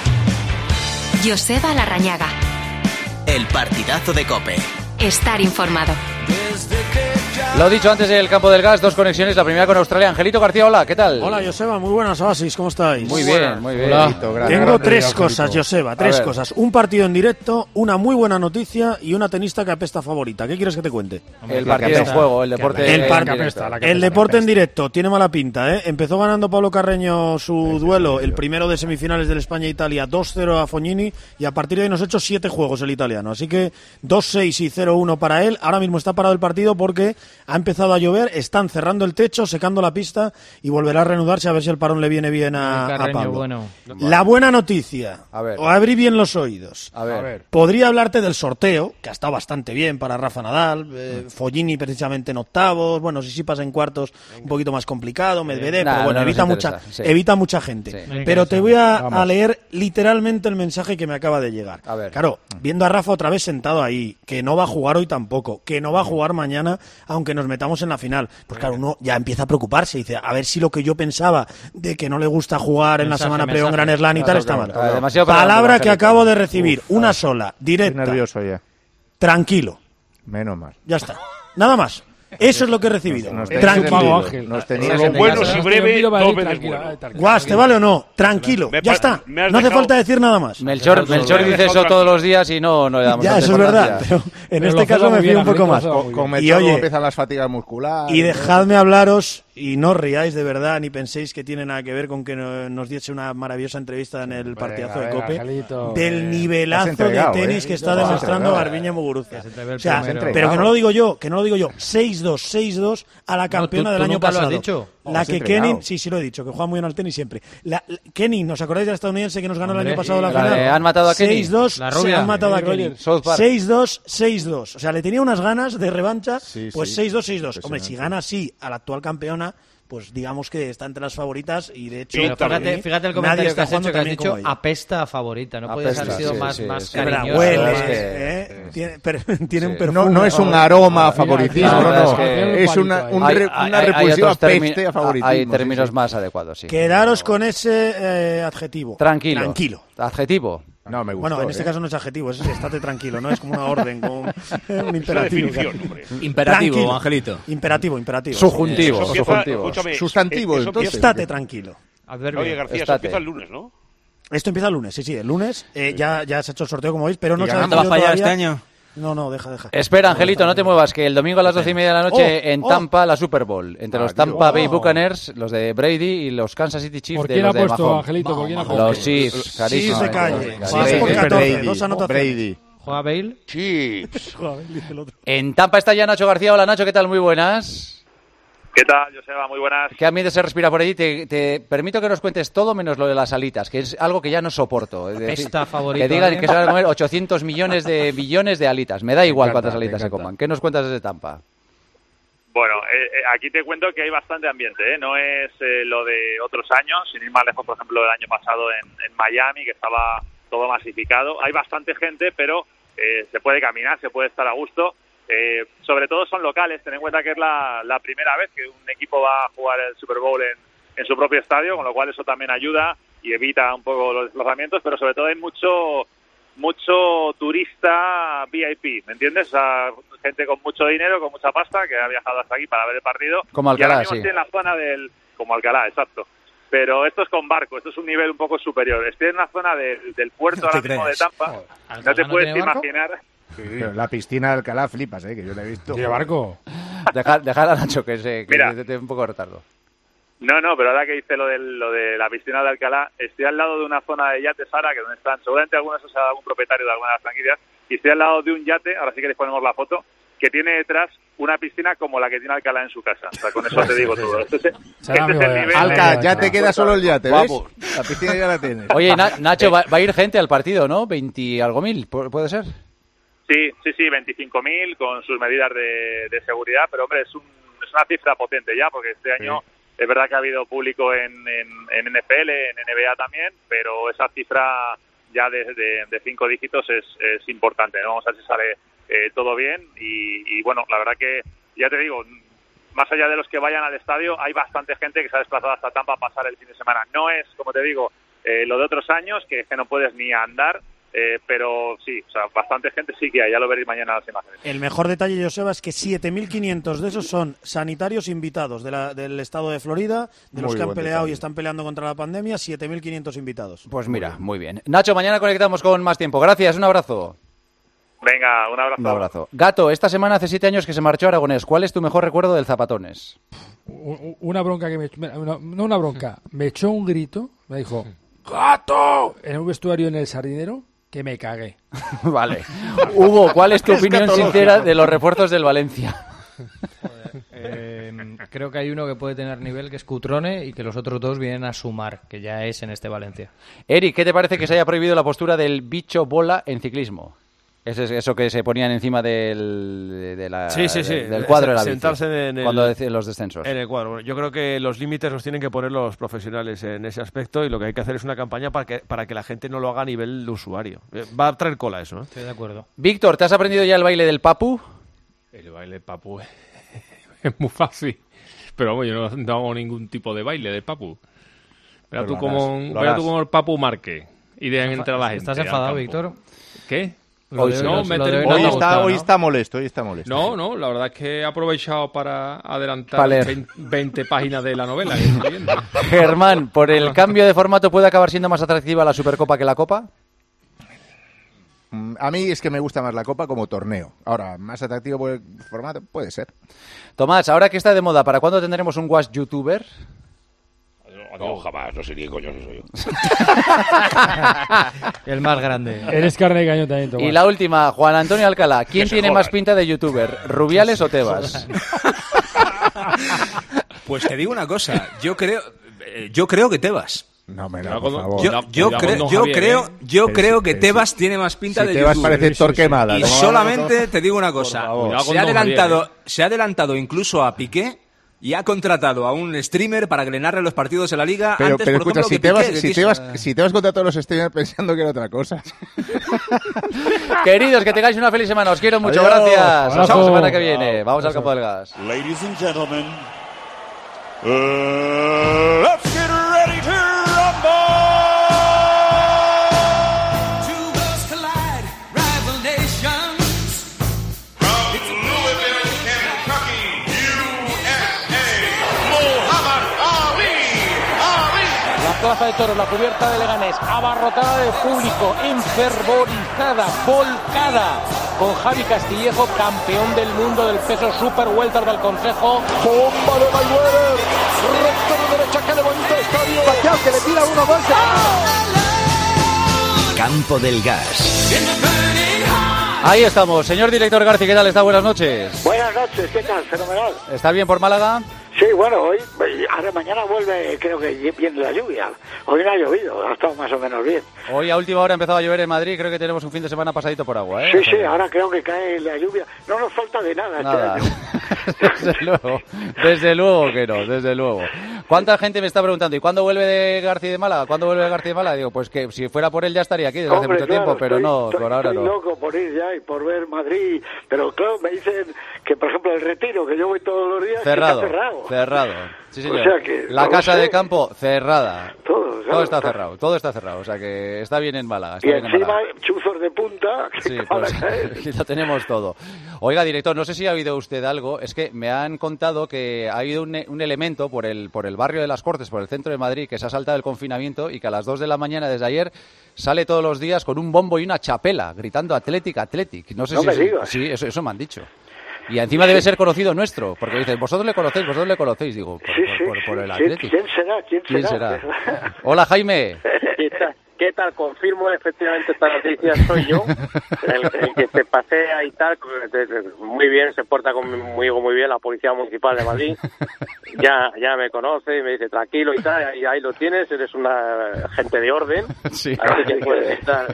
Joseba Larrañaga. El partidazo de COPE. Estar informado. Lo dicho antes del campo del gas, dos conexiones, la primera con Australia. Angelito García, hola, ¿qué tal? Hola, Joseba, muy buenas, Oasis, ¿cómo estáis? Muy bien, muy bien. Hola. Angelito, Tengo grande, tres Angelito. cosas, Joseba, tres cosas. Un partido en directo, una muy buena noticia y una tenista que apesta favorita. ¿Qué quieres que te cuente? El partido en juego, el deporte El, par- en directo. el deporte en directo tiene mala pinta, ¿eh? Empezó ganando Pablo Carreño su duelo, el primero de semifinales del España-Italia, dos cero a Fognini, y a partir de ahí nos ha hecho siete juegos el italiano. Así que dos seis y cero uno para él. Ahora mismo está parado el partido porque ha empezado a llover, están cerrando el techo, secando la pista y volverá a reanudarse a ver si el parón le viene bien a, a Carreño, Pablo. bueno. La buena noticia, A ver. o abrí bien los oídos. A ver. Podría hablarte del sorteo, que ha estado bastante bien para Rafa Nadal, eh, Fognini precisamente en octavos, bueno, si sí pasa en cuartos, un poquito más complicado, Medvedev, Nah, pero bueno, no nos evita mucha, interesa, sí. evita mucha gente. Sí. Pero te voy a, Vamos. a leer literalmente el mensaje que me acaba de llegar. A ver. Claro, viendo a Rafa otra vez sentado ahí, que no va a jugar hoy tampoco, que no va a jugar mañana, aunque nos metamos en la final, pues claro, uno ya empieza a preocuparse, dice, a ver si lo que yo pensaba de que no le gusta jugar en la Mensaje, semana pre un mensaje. Gran Slam y tal Claro, está mal. claro. Demasiado para Palabra adelante, que Angelito. acabo de recibir, Uf, una ah, sola, Estoy directa, nervioso ya. tranquilo, Menos mal. ya está, nada más. Eso es lo que he recibido. Nos tenéis Tranquilo. entendido. Ángel. Nos tenéis Lo entendido. bueno si breve, dos veces Tranquila, bueno. tranquila. Guas, ¿te vale o no? Tranquilo, Me ya pa- está. me has No hace dejado- falta decir nada más. Melchor, Melchor dice eso todos los días y no, no le damos Ya, tanta eso es verdad. importancia. Pero en Pero este lo caso juega me muy fío bien, un poco Angelito, más. lo juega Con, muy con bien. Y Melchor oye, empiezan las fatigas musculares. Y dejadme hablaros, y no os riáis de verdad, ni penséis que tiene nada que ver con que no- nos diese una maravillosa entrevista en el partidazo de venga, Cope, Angelito. del Te nivelazo has entregado, de tenis ¿eh? que está Te has demostrando entregado. Garbiñe Muguruza. se te ve el O sea, primero. pero que no lo digo yo, que no lo digo yo. seis dos, seis dos a la campeona tú- del tú año nunca lo has pasado. dicho. La Has que entregado. Kenny, sí, sí lo he dicho, que juega muy bien al tenis siempre. La, la- Kenny, ¿nos acordáis de la estadounidense que nos ganó el Hombre, año pasado la la final? de han matado a Kenny. seis dos, La se rubia. han matado a Kenny Kenny. Rogers. South Park. seis dos, seis dos. O sea, le tenía unas ganas de revancha, Sí, pues sí. seis dos, seis dos. Hombre, si Impresionante. gana así a la actual campeona, pues digamos que está entre las favoritas y de hecho... Pero para fíjate, mí, fíjate el nadie comentario está que has jugando hecho, que has tan bien dicho como ella. apesta a favorita. No podías haber Apesta, sido sí, más, sí, más sí. Es verdad, cariñoso. huele, es que- ¿eh? Tiene, pero- tiene un Sí. perfume. No, no es un Ah, aroma a Mira, favoritismo, no, no, es no. que- Es una, un Hay- re- hay- una hay repulsiva otros termi- peste a favoritismo. Hay sí, términos sí. más adecuados, sí. Quedaros con ese eh, adjetivo. Tranquilo. Tranquilo. Adjetivo. No, me gustó. Bueno, en este ¿eh? caso no es adjetivo, es estate tranquilo, ¿no? Es como una orden, como un, un imperativo. definición, hombre. Imperativo, Tranquilo. Angelito. Imperativo, imperativo. Subjuntivo. Eso empieza- subjuntivo. escúchame, Sustantivo, eso entonces. empieza- Estate tranquilo. Adverbio. Oye, García, eso Estate. empieza el lunes, ¿no? Esto empieza el lunes, sí, sí, el lunes. Eh, ya, ya se ha hecho el sorteo, como veis, pero no ¿Y se ha ganando? decidido ¿Va a fallar todavía. este año? No, no, deja, deja. Espera, Angelito, no te muevas, que el domingo a las doce y media de la noche Oh, en oh. Tampa la Super Bowl. Entre los Adiós. Tampa Bay Oh. Buccaneers, los de Brady y los Kansas City Chiefs ¿Por de quién ha los de puesto, Mahomes. Angelito? ¿Por quién ha puesto? Los Chiefs, Sí, clarísimo. se calle. Clarísimo. seis por catorce, Brady, dos anotaciones. Brady. ¿Juega Bale? Chips. Joder, dice el otro. En Tampa está ya Nacho García. Hola, Nacho, ¿qué tal? Muy buenas. ¿Qué tal, Joseba? Muy buenas. ¿Qué ambiente se respira por allí? Te, te permito que nos cuentes todo menos lo de las alitas, que es algo que ya no soporto. Es decir, Apesta favorito, que digan ¿eh? que se van a comer ochocientos millones de billones de alitas. Me da igual encanta, cuántas me alitas se encanta. coman. ¿Qué nos cuentas desde Tampa? Bueno, eh, eh, aquí te cuento que hay bastante ambiente, ¿eh? No es eh, lo de otros años, sin ir más lejos, por ejemplo, del año pasado en, en Miami, que estaba todo masificado. Hay bastante gente, pero eh, se puede caminar, se puede estar a gusto. Eh, sobre todo son locales, ten en cuenta que es la, la primera vez que un equipo va a jugar el Super Bowl en, en su propio estadio, con lo cual eso también ayuda y evita un poco los desplazamientos, pero sobre todo hay mucho mucho turista V I P, ¿me entiendes? O sea, gente con mucho dinero, con mucha pasta, que ha viajado hasta aquí para ver el partido. Como y ahora Alcalá, mismo sí. estoy en la zona del... Como Alcalá, exacto. Pero esto es con barco, esto es un nivel un poco superior. Estoy en la zona del, del puerto No te ahora mismo de creas. Tampa. ¿Alcalá No te no puedes tiene barco? imaginar... Pero la piscina de Alcalá flipas, ¿eh? Que yo la he visto. ¿Tiene barco? Dejar, dejar a Nacho que se que Mira. te- te- un poco de retardo. No, no, pero ahora que hice lo, del, lo de la piscina de Alcalá, estoy al lado de una zona de yates ahora, que donde están, seguramente algunos os ha algún propietario de alguna de las franquicias, y estoy al lado de un yate, ahora sí que les ponemos la foto, que tiene detrás una piscina como la que tiene Alcalá en su casa. O sea, con eso te digo todo. Este es, este es el nivel. Alca, ya te queda solo el yate, ¿ves? Guapo. La piscina ya la tienes. Oye, Na- Nacho, va, va a ir gente al partido, ¿no? veinte algo mil, ¿pu- ¿puede ser? Sí, sí, sí, veinticinco mil con sus medidas de, de seguridad, pero hombre, es, un, es una cifra potente ya, porque este año es verdad que ha habido público en, en, en N F L, en N B A también, pero esa cifra ya de, de, de cinco dígitos es, es importante, ¿no? Vamos a ver si sale eh, todo bien y, y bueno, la verdad que, ya te digo, más allá de los que vayan al estadio, hay bastante gente que se ha desplazado hasta Tampa a pasar el fin de semana. No es, como te digo, eh, lo de otros años, que es que no puedes ni andar, Eh, pero sí, o sea, bastante gente sí que hay, ya lo veréis mañana en las imágenes. El mejor detalle, Joseba, es que siete mil quinientos de esos son sanitarios invitados de la, del estado de Florida, de los Muy que han buen peleado detalle. y están peleando contra la pandemia, siete mil quinientos invitados. Pues mira, muy bien. Nacho, mañana conectamos con más tiempo. Gracias, un abrazo. Venga, un abrazo. Un abrazo. Gato, esta semana hace siete años que se marchó Aragonés. ¿Cuál es tu mejor recuerdo del Zapatones? U- Una bronca que me... No, no una bronca. Me echó un grito, me dijo, ¡gato! En un vestuario en el Sardinero, que me cagué. Vale. Hugo, ¿cuál es tu opinión sincera de los refuerzos del Valencia? Eh, creo que hay uno que puede tener nivel, que es Cutrone, y que los otros dos vienen a sumar, que ya es en este Valencia. Eric, ¿qué te parece que se haya prohibido la postura del bicho bola en ciclismo? Eso es eso que se ponían encima del, de la, Sí, sí, sí. del, del cuadro de la bici, Sentarse en el, cuando decían los descensos. En el cuadro. Yo creo que los límites los tienen que poner los profesionales en ese aspecto y lo que hay que hacer es una campaña para que, para que la gente no lo haga a nivel de usuario. Eh, Va a traer cola eso, ¿eh? Estoy de acuerdo. Víctor, ¿te has aprendido ya el baile del papu? El baile del papu es muy fácil. Pero vamos, yo no, no hago ningún tipo de baile del papu. Mira, tú, lo como, harás, un- lo mira harás. tú como el papu marque y dejan entrar a la gente. ¿Estás al enfadado, campo. Víctor? ¿Qué? Lo de hoy no, no- me lo de ter- hoy no Hoy te ha está, gustado, hoy ¿no? está molesto, hoy está molesto. No, no, la verdad es que he aprovechado para adelantar Pa' leer. veinte, veinte páginas de la novela que estoy leyendo. Germán, ¿por el cambio de formato puede acabar siendo más atractiva la Supercopa que la Copa? Mm, A mí es que me gusta más la Copa como torneo. Ahora, más atractivo por el formato, puede ser. Tomás, ahora que está de moda, ¿para cuándo tendremos un Watch YouTuber? No, jamás, no sé ni qué coño soy yo. El más grande. Eres carne de cañón también, Tomás. Y la última, Juan Antonio Alcalá. ¿Quién Que se tiene jodan. más pinta de YouTuber, Rubiales o Tebas? Pues te digo una cosa, yo creo, eh, yo creo que Tebas. No, me Cuidado por con- favor. Yo, Cuidado- yo, cuidado creo- con don yo Javier, creo, ¿eh? yo Pero creo si- que pero Tebas si- tiene más pinta si de Tebas youtuber. parece Torquemada. Y ¿no? solamente te digo una cosa, favor. Cuidado con se ha don Javier, adelantado, ¿eh? se ha adelantado incluso a Piqué y ha contratado a un streamer para que le narre los partidos en la liga Pero, antes, pero por escucha, ejemplo, si que Tebas, Piqué, que si, quiso- Tebas, si Tebas contrató a los streamers pensando que era otra cosa. Queridos, que tengáis una feliz semana. Os quiero mucho. Adiós. Gracias. Nos vemos Abrazo. la semana que viene. Vamos al campo del gas. Ladies and gentlemen, uh, let's get ready to rumble! Two worlds collide, rival nations. From Louisville, Kentucky, U S A, Muhammad Ali. Ali. La plaza de toros, la cubierta de Leganés, abarrotada de público, enfervorizada, volcada, con Javi Castillejo, campeón del mundo del peso super welter del Consejo. Bomba de Mayweather, recta de derecha que levanta el estadio. Pacquiao que le tira uno dos. Campo del Gas. Ahí estamos. Señor director García, ¿qué tal está? Buenas noches. Buenas noches, ¿qué tal? Fenomenal. ¿Está bien por Málaga? Sí, bueno, hoy, ahora mañana vuelve, creo que viene la lluvia. Hoy no ha llovido, ha estado más o menos bien. Hoy a última hora ha empezado a llover en Madrid. Creo que tenemos un fin de semana pasadito por agua, ¿eh? Sí, sí, ahora creo que cae la lluvia. No nos falta de nada, Nada. este año. Desde luego, desde luego que no, desde luego. ¿Cuánta gente me está preguntando? ¿Y cuándo vuelve de García de Málaga? ¿Cuándo vuelve García de Málaga? Digo, pues que si fuera por él ya estaría aquí desde hace Hombre, mucho claro, tiempo, pero estoy- no, estoy- por ahora estoy no. loco por ir ya y por ver Madrid. Pero claro, me dicen que, por ejemplo, el Retiro, que yo voy todos los días, que Cerrado, está cerrado. cerrado. Sí, señor. O sea que, La no casa sé. de campo cerrada. Todo, Todo claro, está está- cerrado, todo está cerrado. O sea que está bien en Málaga. Está Y bien en encima, Málaga. chuzos de punta, que Sí, van pues a caer. lo tenemos todo. Oiga, director, no sé si ha oído usted algo. Es que me han contado que ha habido un, un elemento por el, por el barrio de las Cortes, por el centro de Madrid, que se ha saltado el confinamiento y que a las dos de la mañana desde ayer sale todos los días con un bombo y una chapela, gritando Athletic, Athletic. No sé No si me sí, digas. sí, eso, eso me han dicho. Y encima debe ser conocido nuestro, porque dicen, vosotros le conocéis, vosotros le conocéis. Digo, por, Sí, por- sí, por- por sí. el ¿Quién, Athletic. quién será? ¿Quién, ¿Quién será? será? Hola, Jaime. ¿Qué tal? ¿Qué tal? Confirmo efectivamente esta noticia, soy yo, el, el que se pasea y tal, muy bien, se porta conmigo muy bien la Policía Municipal de Madrid, ya ya me conoce y me dice tranquilo y tal, y ahí lo tienes, eres una gente de orden, Sí. así que puedes estar.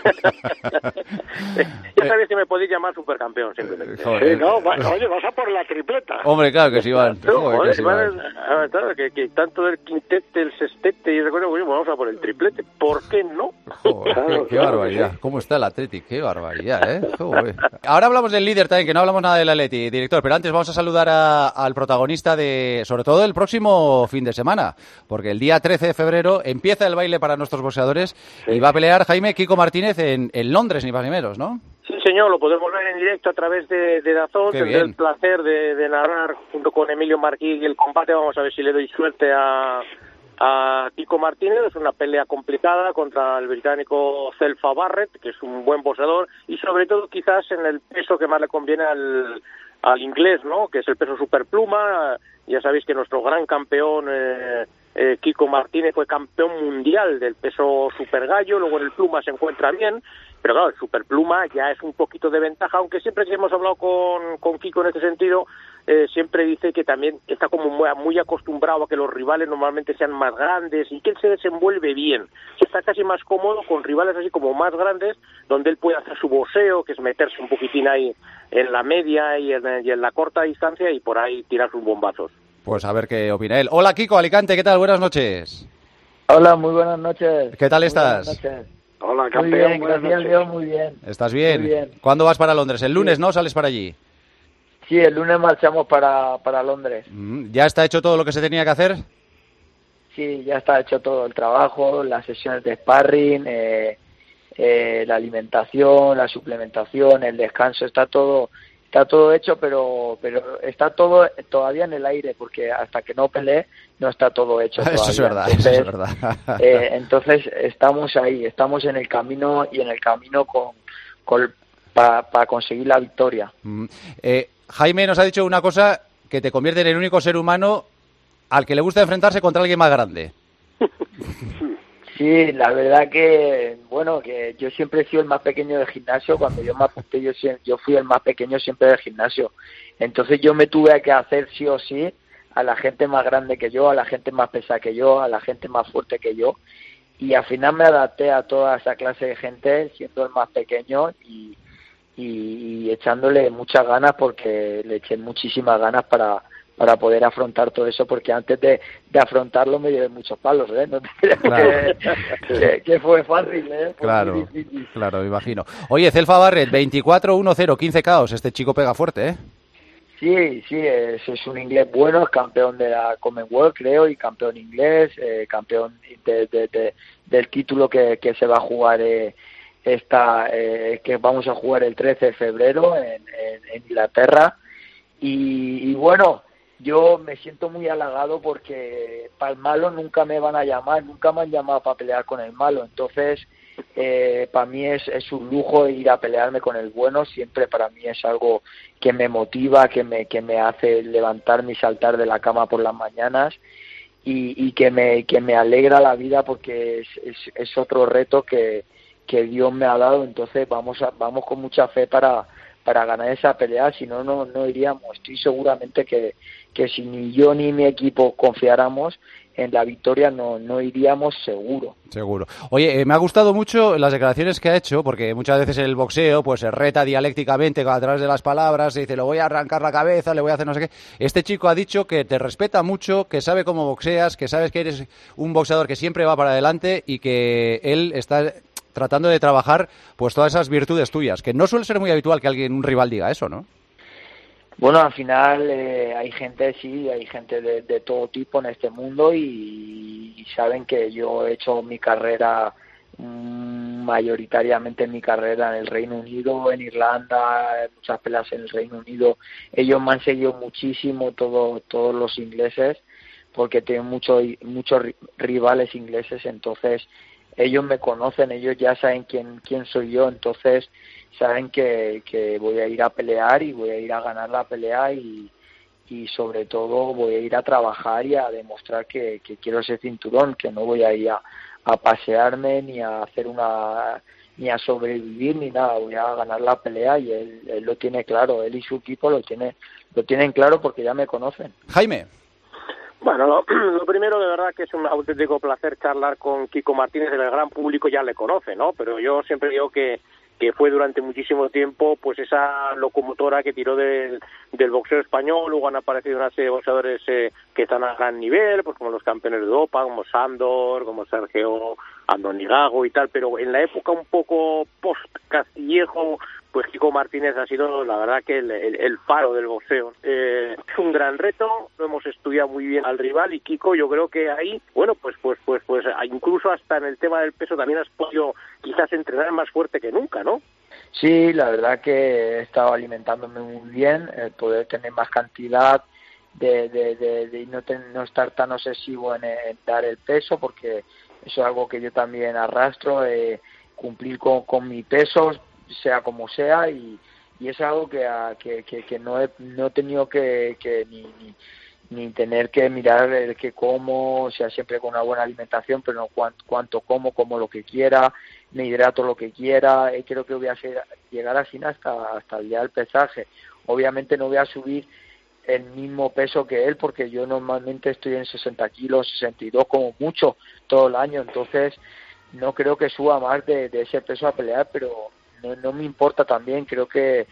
Ya sabéis que me podéis llamar supercampeón simplemente. Joder. Sí, no, va- oye, vas a por la tripleta. Hombre, claro que sí, van. No, Joder, que joder, sí, vale, van. a ver, claro, que, que tanto el quintete, el sextete y recuerdo, bueno, vamos a por el triplete. ¿Por que no. Joder, Claro, qué, qué claro barbaridad. que sí. ¿Cómo está el Athletic? Qué barbaridad, ¿eh? Joder. Ahora hablamos del líder también, que no hablamos nada del Atleti, director, pero antes vamos a saludar a- al protagonista de, sobre todo, el próximo fin de semana, porque el día trece de febrero empieza el baile para nuestros boxeadores y va a pelear Jaime Kiko Martínez en, en Londres, ni más ni menos, ¿no? Sí, señor, lo podemos ver en directo a través de, de DAZN. Qué Tendré bien. el placer de, de narrar junto con Emilio Marquí el combate. Vamos a ver si le doy suerte a, a Kiko Martínez. Es una pelea complicada contra el británico Zelfa Barrett, que es un buen boxeador, y sobre todo quizás en el peso que más le conviene al, al inglés, ¿no? Que es el peso superpluma. Ya sabéis que nuestro gran campeón eh, eh, Kiko Martínez fue campeón mundial del peso supergallo, luego en el pluma se encuentra bien. Pero claro, el superpluma ya es un poquito de ventaja, aunque siempre que hemos hablado con, con Kiko en este sentido, eh, siempre dice que también está como muy, muy acostumbrado a que los rivales normalmente sean más grandes y que él se desenvuelve bien. Está casi más cómodo con rivales así como más grandes, donde él puede hacer su boxeo, que es meterse un poquitín ahí en la media y en, y en la corta distancia y por ahí tirar sus bombazos. Pues a ver qué opina él. Hola Kiko, Alicante, ¿qué tal? Buenas noches. Hola, muy buenas noches. ¿Qué tal Muy estás? buenas noches. Hola, Muy campeón. bien, buenas gracias a noches. Dios, muy bien. ¿Estás bien? Muy bien. ¿Cuándo vas para Londres? El lunes, ¿no? ¿Sales para allí? Sí, el lunes marchamos para, para Londres. Mm, ¿Ya está hecho todo lo que se tenía que hacer? Sí, ya está hecho todo el trabajo, las sesiones de sparring, eh, eh, la alimentación, la suplementación, el descanso, está todo está todo hecho, pero pero está todo todavía en el aire, porque hasta que no peleé no está todo hecho todavía. Eso es verdad, Entonces, eso es verdad. eh, entonces estamos ahí, estamos en el camino y en el camino con, con para conseguir la victoria. Mm, eh, Jaime nos ha dicho una cosa que te convierte en el único ser humano al que le gusta enfrentarse contra alguien más grande. Sí, la verdad que, bueno, que yo siempre he sido el más pequeño del gimnasio. Cuando yo me apunté, yo, sie- yo fui el más pequeño siempre del gimnasio. Entonces yo me tuve que hacer sí o sí a la gente más grande que yo, a la gente más pesada que yo, a la gente más fuerte que yo. Y al final me adapté a toda esa clase de gente, siendo el más pequeño y, y, y echándole muchas ganas, porque le eché muchísimas ganas para para poder afrontar todo eso, porque antes de, de afrontarlo me llevé muchos palos, ¿eh? No te creas Claro. que, que, que fue fácil, ¿eh? Fue Claro, muy difícil. claro, me imagino. Oye, Zelfa Barrett, veinticuatro uno cero, quince caos. Este chico pega fuerte, ¿eh? Sí, sí, es, es un inglés bueno, es campeón de la Commonwealth, creo, y campeón inglés, eh, campeón de, de, de- del título que, que se va a jugar eh, esta, eh, que vamos a jugar el trece de febrero en, en, en Inglaterra. Y, y bueno, yo me siento muy halagado porque para el malo nunca me van a llamar, nunca me han llamado para pelear con el malo. Entonces, eh, para mí es, es un lujo ir a pelearme con el bueno. Siempre para mí es algo que me motiva, que me, que me hace levantarme y saltar de la cama por las mañanas y, y que, me, que me alegra la vida, porque es, es, es otro reto que, que Dios me ha dado. Entonces vamos, a, vamos con mucha fe para para ganar esa pelea, si no, no no iríamos. Estoy seguramente que, que si ni yo ni mi equipo confiáramos en la victoria, no, no iríamos seguro. Seguro. Oye, eh, me ha gustado mucho las declaraciones que ha hecho, porque muchas veces en el boxeo pues se reta dialécticamente a través de las palabras, se dice, le voy a arrancar la cabeza, le voy a hacer no sé qué. Este chico ha dicho que te respeta mucho, que sabe cómo boxeas, que sabes que eres un boxeador que siempre va para adelante y que él está tratando de trabajar pues todas esas virtudes tuyas, que no suele ser muy habitual que alguien, un rival diga eso, ¿no? Bueno, al final eh, hay gente, sí, hay gente de, de todo tipo en este mundo y, y saben que yo he hecho mi carrera, mmm, mayoritariamente mi carrera en el Reino Unido, en Irlanda, muchas peleas en el Reino Unido. Ellos me han seguido muchísimo, todo, todos los ingleses, porque tengo muchos muchos rivales ingleses. Entonces ellos me conocen, ellos ya saben quién quién soy yo, entonces saben que, que voy a ir a pelear y voy a ir a ganar la pelea y, y sobre todo voy a ir a trabajar y a demostrar que, que quiero ese cinturón, que no voy a ir a, a pasearme ni a hacer una ni a sobrevivir ni nada, voy a ganar la pelea y él, él lo tiene claro, él y su equipo lo tiene lo tienen claro porque ya me conocen. Jaime. Bueno, lo, lo primero, de verdad que es un auténtico placer charlar con Kiko Martínez. El gran público ya le conoce, ¿no? Pero yo siempre digo que, que fue durante muchísimo tiempo pues esa locomotora que tiró del, del boxeo español. Luego han aparecido una serie de boxeadores eh, que están a gran nivel, pues como los campeones de Europa, como Sándor, como Sergio Andoni Gago y tal, pero en la época un poco post-Castillejo, pues Kiko Martínez ha sido, la verdad, que el, el, el faro del boxeo. Eh, es un gran reto, lo hemos estudiado muy bien al rival, y Kiko, yo creo que ahí, bueno, pues pues pues pues incluso hasta en el tema del peso también has podido quizás entrenar más fuerte que nunca, ¿no? Sí, la verdad que he estado alimentándome muy bien, el poder tener más cantidad, de, de, de, de no, ten, no estar tan obsesivo en, en dar el peso, porque eso es algo que yo también arrastro, eh, cumplir con, con mi peso, sea como sea, y, y es algo que, que, que, que no, he, no he tenido que, que ni, ni, ni tener que mirar el que como, o sea, siempre con una buena alimentación, pero no cuánto, cuánto como, como lo que quiera, me hidrato lo que quiera, y creo que voy a hacer, llegar así hasta, hasta el día del pesaje. Obviamente no voy a subir el mismo peso que él, porque yo normalmente estoy en sesenta kilos, sesenta y dos como mucho todo el año, entonces no creo que suba más de, de ese peso a pelear, pero no, no me importa también. Creo que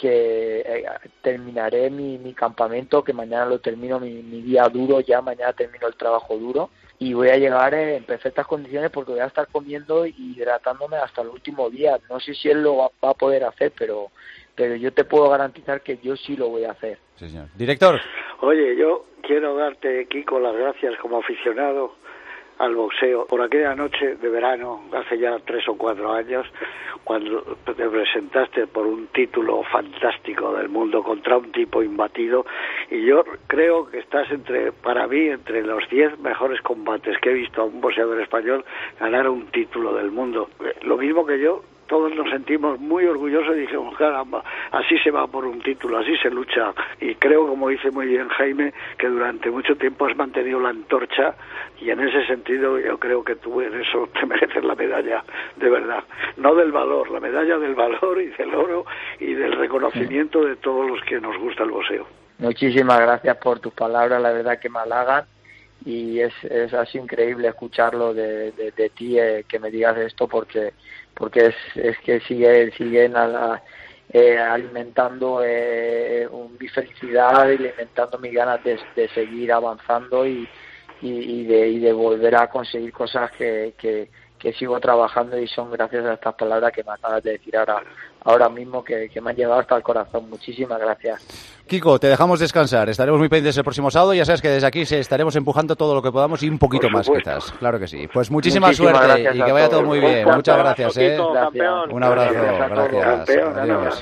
que eh, terminaré mi, mi campamento, que mañana lo termino, mi, mi día duro, ya mañana termino el trabajo duro, y voy a llegar eh, en perfectas condiciones, porque voy a estar comiendo y hidratándome hasta el último día. No sé si él lo va, va a poder hacer, pero pero yo te puedo garantizar que yo sí lo voy a hacer. Sí, señor. Director. Oye, yo quiero darte, Kiko, las gracias como aficionado al boxeo por aquella noche de verano, hace ya tres o cuatro años, cuando te presentaste por un título fantástico del mundo contra un tipo imbatido, y yo creo que estás entre, para mí, entre los diez mejores combates que he visto a un boxeador español ganar un título del mundo. Lo mismo que yo, todos nos sentimos muy orgullosos y dijimos, caramba, así se va por un título, así se lucha. Y creo, como dice muy bien Jaime, que durante mucho tiempo has mantenido la antorcha, y en ese sentido yo creo que tú en eso te mereces la medalla, de verdad. No del valor, la medalla del valor y del oro y del reconocimiento de todos los que nos gusta el boxeo. Muchísimas gracias por tus palabras, la verdad que me halagan, y es, es así increíble escucharlo de, de, de ti, eh, que me digas esto, porque porque es, es que sigue, siguen a la, eh, alimentando eh, mi felicidad y alimentando mis ganas de, de seguir avanzando y, y, y, de, y de volver a conseguir cosas que, que, que sigo trabajando, y son gracias a estas palabras que me acabas de decir ahora, ahora mismo, que, que me han llegado hasta el corazón. Muchísimas gracias. Kiko, te dejamos descansar. Estaremos muy pendientes el próximo sábado. Ya sabes que desde aquí se estaremos empujando todo lo que podamos y un poquito más, quizás. Claro que sí. Pues muchísima Muchísimas suerte y que vaya todo muy bien. Un Muchas gracias. ¿eh? Gracias. Un abrazo. Gracias. Gracias. Adiós.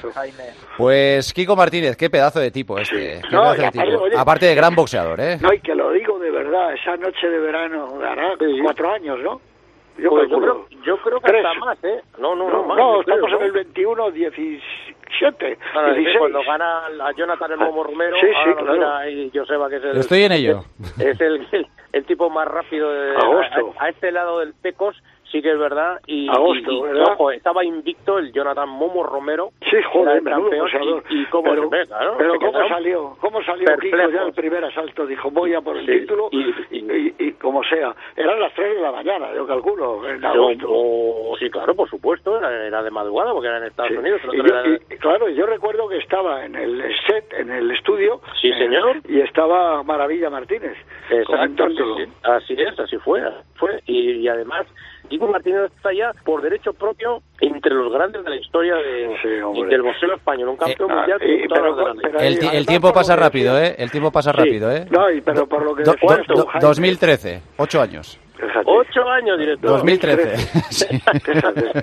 Pues Kiko Martínez, qué pedazo de tipo este. Qué No, pedazo de y aparte, tipo. oye, Aparte de gran boxeador, ¿eh? No, y que lo digo de verdad, esa noche de verano hará cuatro años, ¿no? Yo, Pues yo calculo. creo, yo creo que Tres. hasta más, ¿eh? No, no, no, No, más, no, yo creo, estamos ¿no? en el veintiuno, diecisiete, Ahora, dieciséis. cuando gana a Jonathan el Momo Romero, Sí, sí, ahora lo claro. mira ahí Joseba, que es el, Estoy en ello. es el, el, el tipo más rápido de, Agosto. a, a este lado del Pecos, sí que es verdad. Y, Agosto, y- y, ¿verdad? ojo, estaba invicto el Jonathan Momo Romero. Sí, joder, era el menudo campeón, boxeador. y, y cómo pero, se ve, claro, pero se cómo quedaron salió, cómo salió Kiko perplejos. ya el primer asalto, dijo voy a por el Sí, título y- y, y, y como sea, eran las tres de la mañana, yo calculo, en Yo- agosto. o- sí, claro, por supuesto, era, era de madrugada porque era en Estados Sí. Unidos. el Y otro yo- era- y- y claro, yo recuerdo que estaba en el set, en el estudio, Sí, eh, señor. y estaba Maravilla Martínez Exacto, comentándolo. sí, sí. Así es, así fue. fue. Y, y además, Kiko Martínez está ya por derecho propio entre los grandes de la historia de, Sí, hombre. y del boxeo español, un campeón Eh, mundial ah, y- con todas pero- las ganas. pero- El, ti- el además, tiempo por pasa lo que rápido, decía- ¿eh? El tiempo pasa Sí. rápido, ¿eh? No, y pero por lo que Do- decías do- tú, do- Jaime, dos mil trece, ocho años. fíjate. Ocho años, director. dos mil trece. Sí. Fíjate.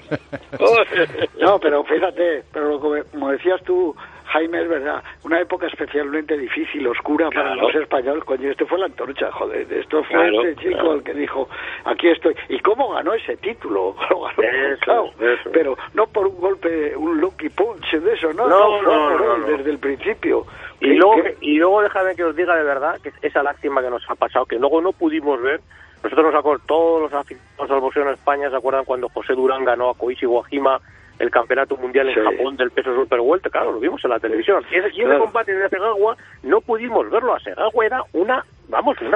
No, pero fíjate, pero lo que- como decías tú, Jaime, es verdad, una época especialmente difícil, oscura para Claro. los españoles, coño, este fue la antorcha, joder, esto fue Claro, este chico claro. el que dijo, aquí estoy, y cómo ganó ese título, lo ganó por Eso, claro, eso. pero no por un golpe, un lucky punch de eso, no, No, no, fue no, por no, él no. desde el principio. Y Que- luego, que- y luego déjame que os diga de verdad que esa lástima que nos ha pasado, que luego no pudimos ver. Nosotros nos acordamos, todos los aficionados al boxeo en España se acuerdan cuando José Durán ganó a Koichi Iwajima el campeonato mundial en Sí. Japón del peso super welter, claro, lo vimos en la televisión. Y ese, y ese Claro. combate de Segawa no pudimos verlo. A Segawa era una, vamos, una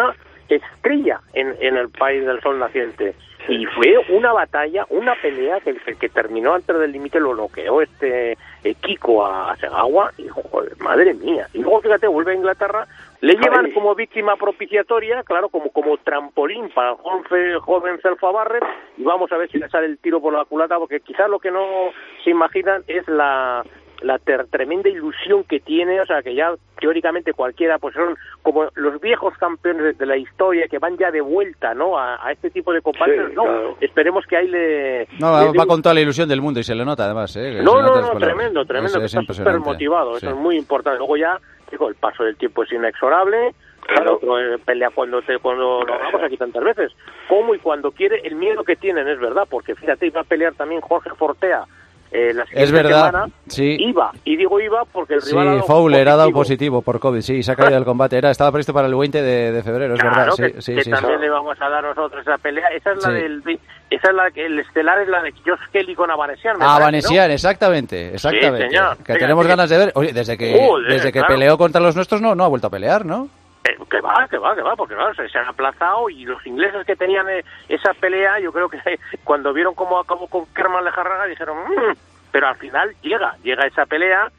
estrella en, en el país del sol naciente. Y fue una batalla, una pelea que, que terminó antes del límite, lo noqueó este eh, Kiko a, a Segawa, y joder, madre mía. Y luego, fíjate, vuelve a Inglaterra, le llevan Ay. como víctima propiciatoria, claro, como como trampolín para el joven, joven Celfa Barrett, y vamos a ver si le sale el tiro por la culata, porque quizás lo que no se imaginan es la... la ter tremenda ilusión que tiene, o sea, que ya teóricamente cualquiera, pues son como los viejos campeones de la historia que van ya de vuelta, ¿no?, a, a este tipo de combates, sí, no, claro. Esperemos que ahí le... No, va, le va con toda la ilusión del mundo y se le nota además, ¿eh? No, no, no, tremendo, tremendo, es, que es está súper motivado, sí. Eso es muy importante. Luego ya, digo, el paso del tiempo es inexorable, claro, otro eh, pelea cuando te, cuando lo hablamos aquí tantas veces, como y cuando quiere, el miedo que tienen es verdad, porque fíjate, iba a pelear también Jorge Fortea, Eh, la es verdad, semana, sí. Iba, y digo iba porque el rival sí, ha dado Fowler positivo. ha dado positivo por COVID, sí, se ha caído del combate. Era, estaba previsto para el veinte de, de febrero, es claro, verdad. Que, sí, que sí, también sí. le vamos a dar nosotros esa pelea. Esa es la sí. del, esa es la que el estelar es la de Josh Kelly con Avanesian. Ah, Avanesian, ¿no? exactamente, exactamente. Sí, señor. Que Fíjate. tenemos ganas de ver. Oye, desde que Joder, desde que claro. peleó contra los nuestros no, no ha vuelto a pelear, ¿no? Eh, que va, que va, que va, porque claro, se, se han aplazado y los ingleses que tenían eh, esa pelea, yo creo que eh, cuando vieron cómo acabó con Kerman Lejarraga dijeron, mmm, pero al final llega, llega esa pelea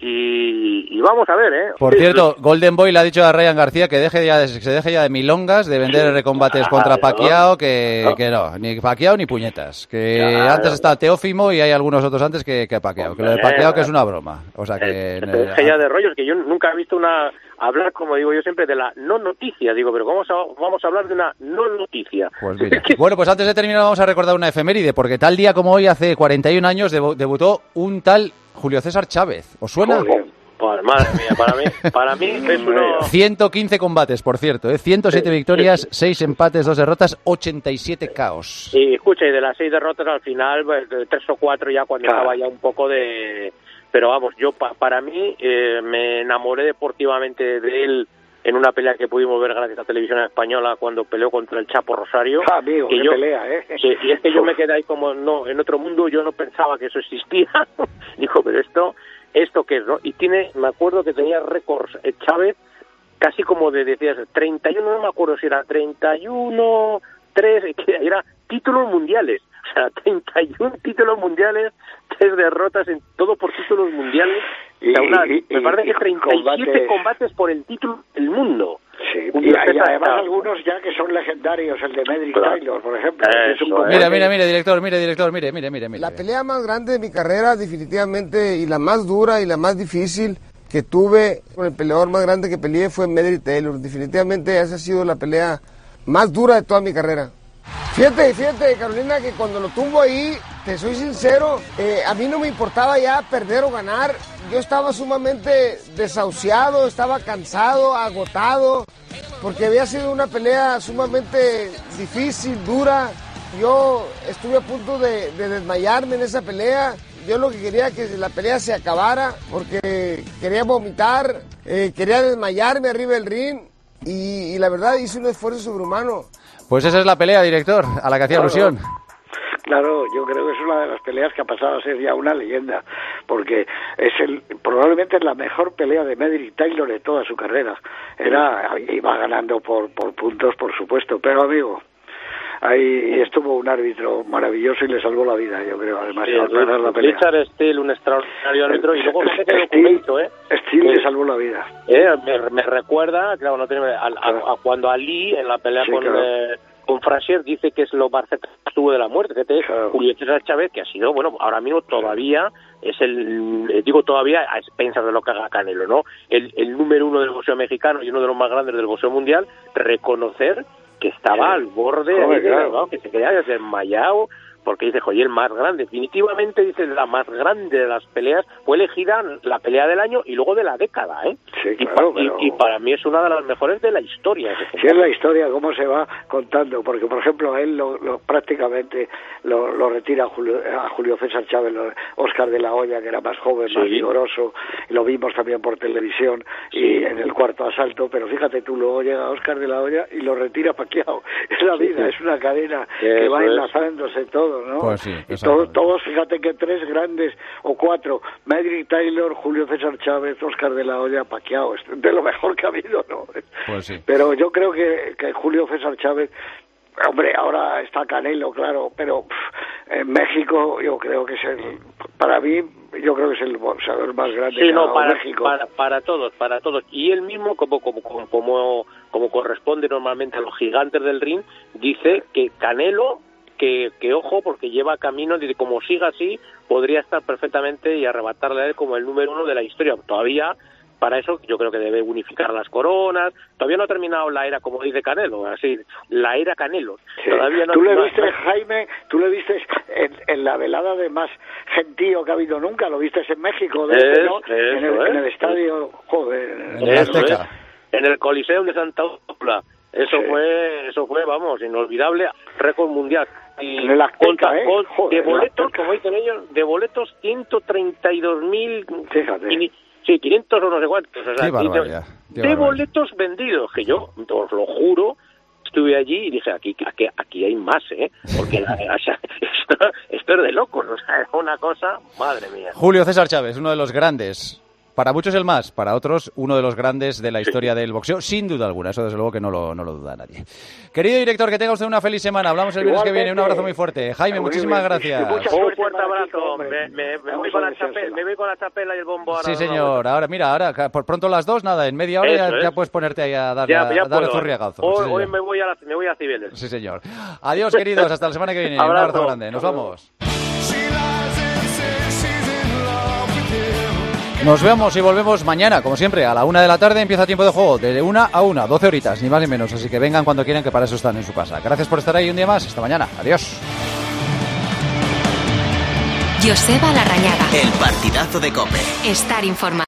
y, y vamos a ver, ¿eh? Por cierto, Golden Boy le ha dicho a Ryan García que deje ya de, se deje ya de milongas, de vender sí, combates claro, contra Pacquiao, que no. que no, ni Pacquiao ni puñetas. Que claro. antes está Teófimo y hay algunos otros antes que, que Pacquiao. Que lo de Pacquiao que es una broma. O sea que... Eh, deje ya de rollos, que yo nunca he visto una... hablar, como digo yo siempre, de la no noticia. Digo, pero vamos a, vamos a hablar de una no noticia. Pues mira. Bueno, pues antes de terminar vamos a recordar una efeméride, porque tal día como hoy, hace cuarenta y un años, debu debutó un tal Julio César Chávez. ¿Os suena? Joder. Pues, madre mía, para mí, para mí es uno... ciento quince combates, por cierto, ¿eh? ciento siete sí, victorias, sí, sí. seis empates, dos derrotas, ochenta y siete caos. Y escucha, y de las seis derrotas al final, tres o cuatro ya cuando claro. estaba ya un poco de... Pero vamos, yo pa para mí eh, me enamoré deportivamente de él en una pelea que pudimos ver gracias a Televisión Española cuando peleó contra el Chapo Rosario. Ah, amigo, que qué yo, pelea, ¿eh? Sí, y es que yo me quedé ahí como, no, en otro mundo, yo no pensaba que eso existía. Dijo, pero esto, ¿esto qué es, no? Y tiene, me acuerdo que tenía récords eh, Chávez, casi como de, decías, treinta y uno, no me acuerdo si era treinta y uno, tres, que era títulos mundiales. O sea, treinta y uno títulos mundiales, tres derrotas, en todo por títulos mundiales. Y, o sea, una, y, me parece que treinta y siete combate... combates por el título del mundo. Sí, y, y además algunos ya que son legendarios, el de Medrick claro. Taylor, por ejemplo. Eso, es un mira, mira, mira, director, mire, director, mire, mire, mire, mire. La pelea más grande de mi carrera, definitivamente, y la más dura y la más difícil que tuve con el peleador más grande que peleé fue Medrick Taylor. Definitivamente esa ha sido la pelea más dura de toda mi carrera. Fíjate, fíjate, Carolina, que cuando lo tumbo ahí, te soy sincero, eh, a mí no me importaba ya perder o ganar. Yo estaba sumamente desahuciado, estaba cansado, agotado, porque había sido una pelea sumamente difícil, dura. Yo estuve a punto de, de desmayarme en esa pelea. Yo lo que quería que la pelea se acabara, porque quería vomitar, eh, quería desmayarme arriba del ring, y, y la verdad hice un esfuerzo sobrehumano. Pues esa es la pelea, director, a la que hacía alusión. Claro, yo creo que es una de las peleas que ha pasado a ser ya una leyenda, porque es el probablemente es la mejor pelea de Medrick Taylor de toda su carrera. Era iba ganando por por puntos, por supuesto, pero amigo, ahí estuvo un árbitro maravilloso y le salvó la vida, yo creo, además sí, al ganar la pelea. Richard Steele, un extraordinario árbitro, y luego ese documento, ¿eh? Steele le salvó la vida. Eh, me, me recuerda, claro, no tiene, a, a, a cuando Ali en la pelea sí, con... Claro. Eh, con Frazier dice que es lo más cerca que estuvo de la muerte, que te claro. Julio César Chávez, que ha sido, bueno, ahora mismo todavía es el, digo todavía a expensas de lo que haga Canelo, ¿no? El, el número uno del boxeo mexicano y uno de los más grandes del boxeo mundial, reconocer que estaba sí. al borde, Joder, ahí, claro. ¿no? Que se quedaba desmayado, porque dice, joder, el más grande, definitivamente dice, la más grande de las peleas, fue elegida la pelea del año y luego de la década, ¿eh? Sí, y, claro, pa pero... y, y para mí es una de las mejores de la historia. Sí, es la historia, cómo se va contando, porque por ejemplo a él lo, lo, prácticamente lo, lo retira a Julio, a Julio César Chávez, lo, Oscar de la Hoya, que era más joven, sí. más vigoroso, y lo vimos también por televisión, sí. y en el cuarto asalto, pero fíjate tú, luego llega Oscar de la Hoya y lo retira Pacquiao. Es la vida, sí, sí. es una cadena sí, que va enlazándose todo. todo, ¿no? Pues sí, y todos, todos, fíjate que tres grandes, o cuatro, Medri, Taylor, Julio César Chávez, Óscar de la Hoya, Pacquiao, de lo mejor que ha habido, ¿no? Pues sí. Pero yo creo que, que Julio César Chávez, hombre, ahora está Canelo, claro, pero pff, en México yo creo que es el, para mí, yo creo que es el boxeador más grande sí, que no, ha dado para, México. Para, para todos, para todos. Y él mismo, como, como, como, como, como corresponde normalmente a los gigantes del ring, dice que Canelo, que, que ojo, porque lleva camino, dice, como siga así, podría estar perfectamente y arrebatarle a él como el número uno de la historia. Todavía, para eso, yo creo que debe unificar las coronas. Todavía no ha terminado la era, como dice Canelo, así, la era Canelo. Sí. Todavía no, tú le no, viste, no, Jaime, tú le viste en, en la velada de más gentío que ha habido nunca, lo viste en México, de Es, este, ¿no? eso, en, el, es. en el estadio, joder. En el Azteca. En el Coliseo de Santa Úrsula. Eso sí. fue, eso fue, vamos, inolvidable, récord mundial. Y en el Azteca, contra, ¿eh? con, Joder, de boletos, como dicen ellos, de boletos ciento treinta y dos mil... Fíjate. Sí, quinientos o no sé cuántos. O sea, Qué barbaridad. de, Qué de barbaridad. boletos vendidos, que yo, os lo juro, estuve allí y dije, aquí aquí, aquí hay más, ¿eh? Porque la, o sea, esto, esto es de locos, o sea, es una cosa, madre mía. Julio César Chávez, uno de los grandes. Para muchos el más, para otros uno de los grandes de la historia del boxeo, sin duda alguna. Eso desde luego que no lo, no lo duda nadie. Querido director, que tenga usted una feliz semana. Hablamos el viernes que viene. Un abrazo muy fuerte. Jaime, muchísimas gracias. Un fuerte abrazo. Me, me, me, voy con la chapela, me voy con la chapela y el bombo ahora. Sí, señor. Ahora, mira, ahora por pronto las dos, nada, en media hora ya, ya puedes ponerte ahí a darle, ya, ya a darle puedo, zurriagazo. Hoy, sí, hoy me voy a la, me voy a Cibeles. Sí, señor. Adiós, queridos. Hasta la semana que viene. Un abrazo grande. Nos vamos. Nos vemos y volvemos mañana, como siempre, a la una de la tarde. Empieza tiempo de juego, de una a una, doce horitas, ni más ni menos. Así que vengan cuando quieran, que para eso están en su casa. Gracias por estar ahí un día más. Hasta mañana. Adiós. Joseba Larrañaga. El partidazo de COPE. Estar informado.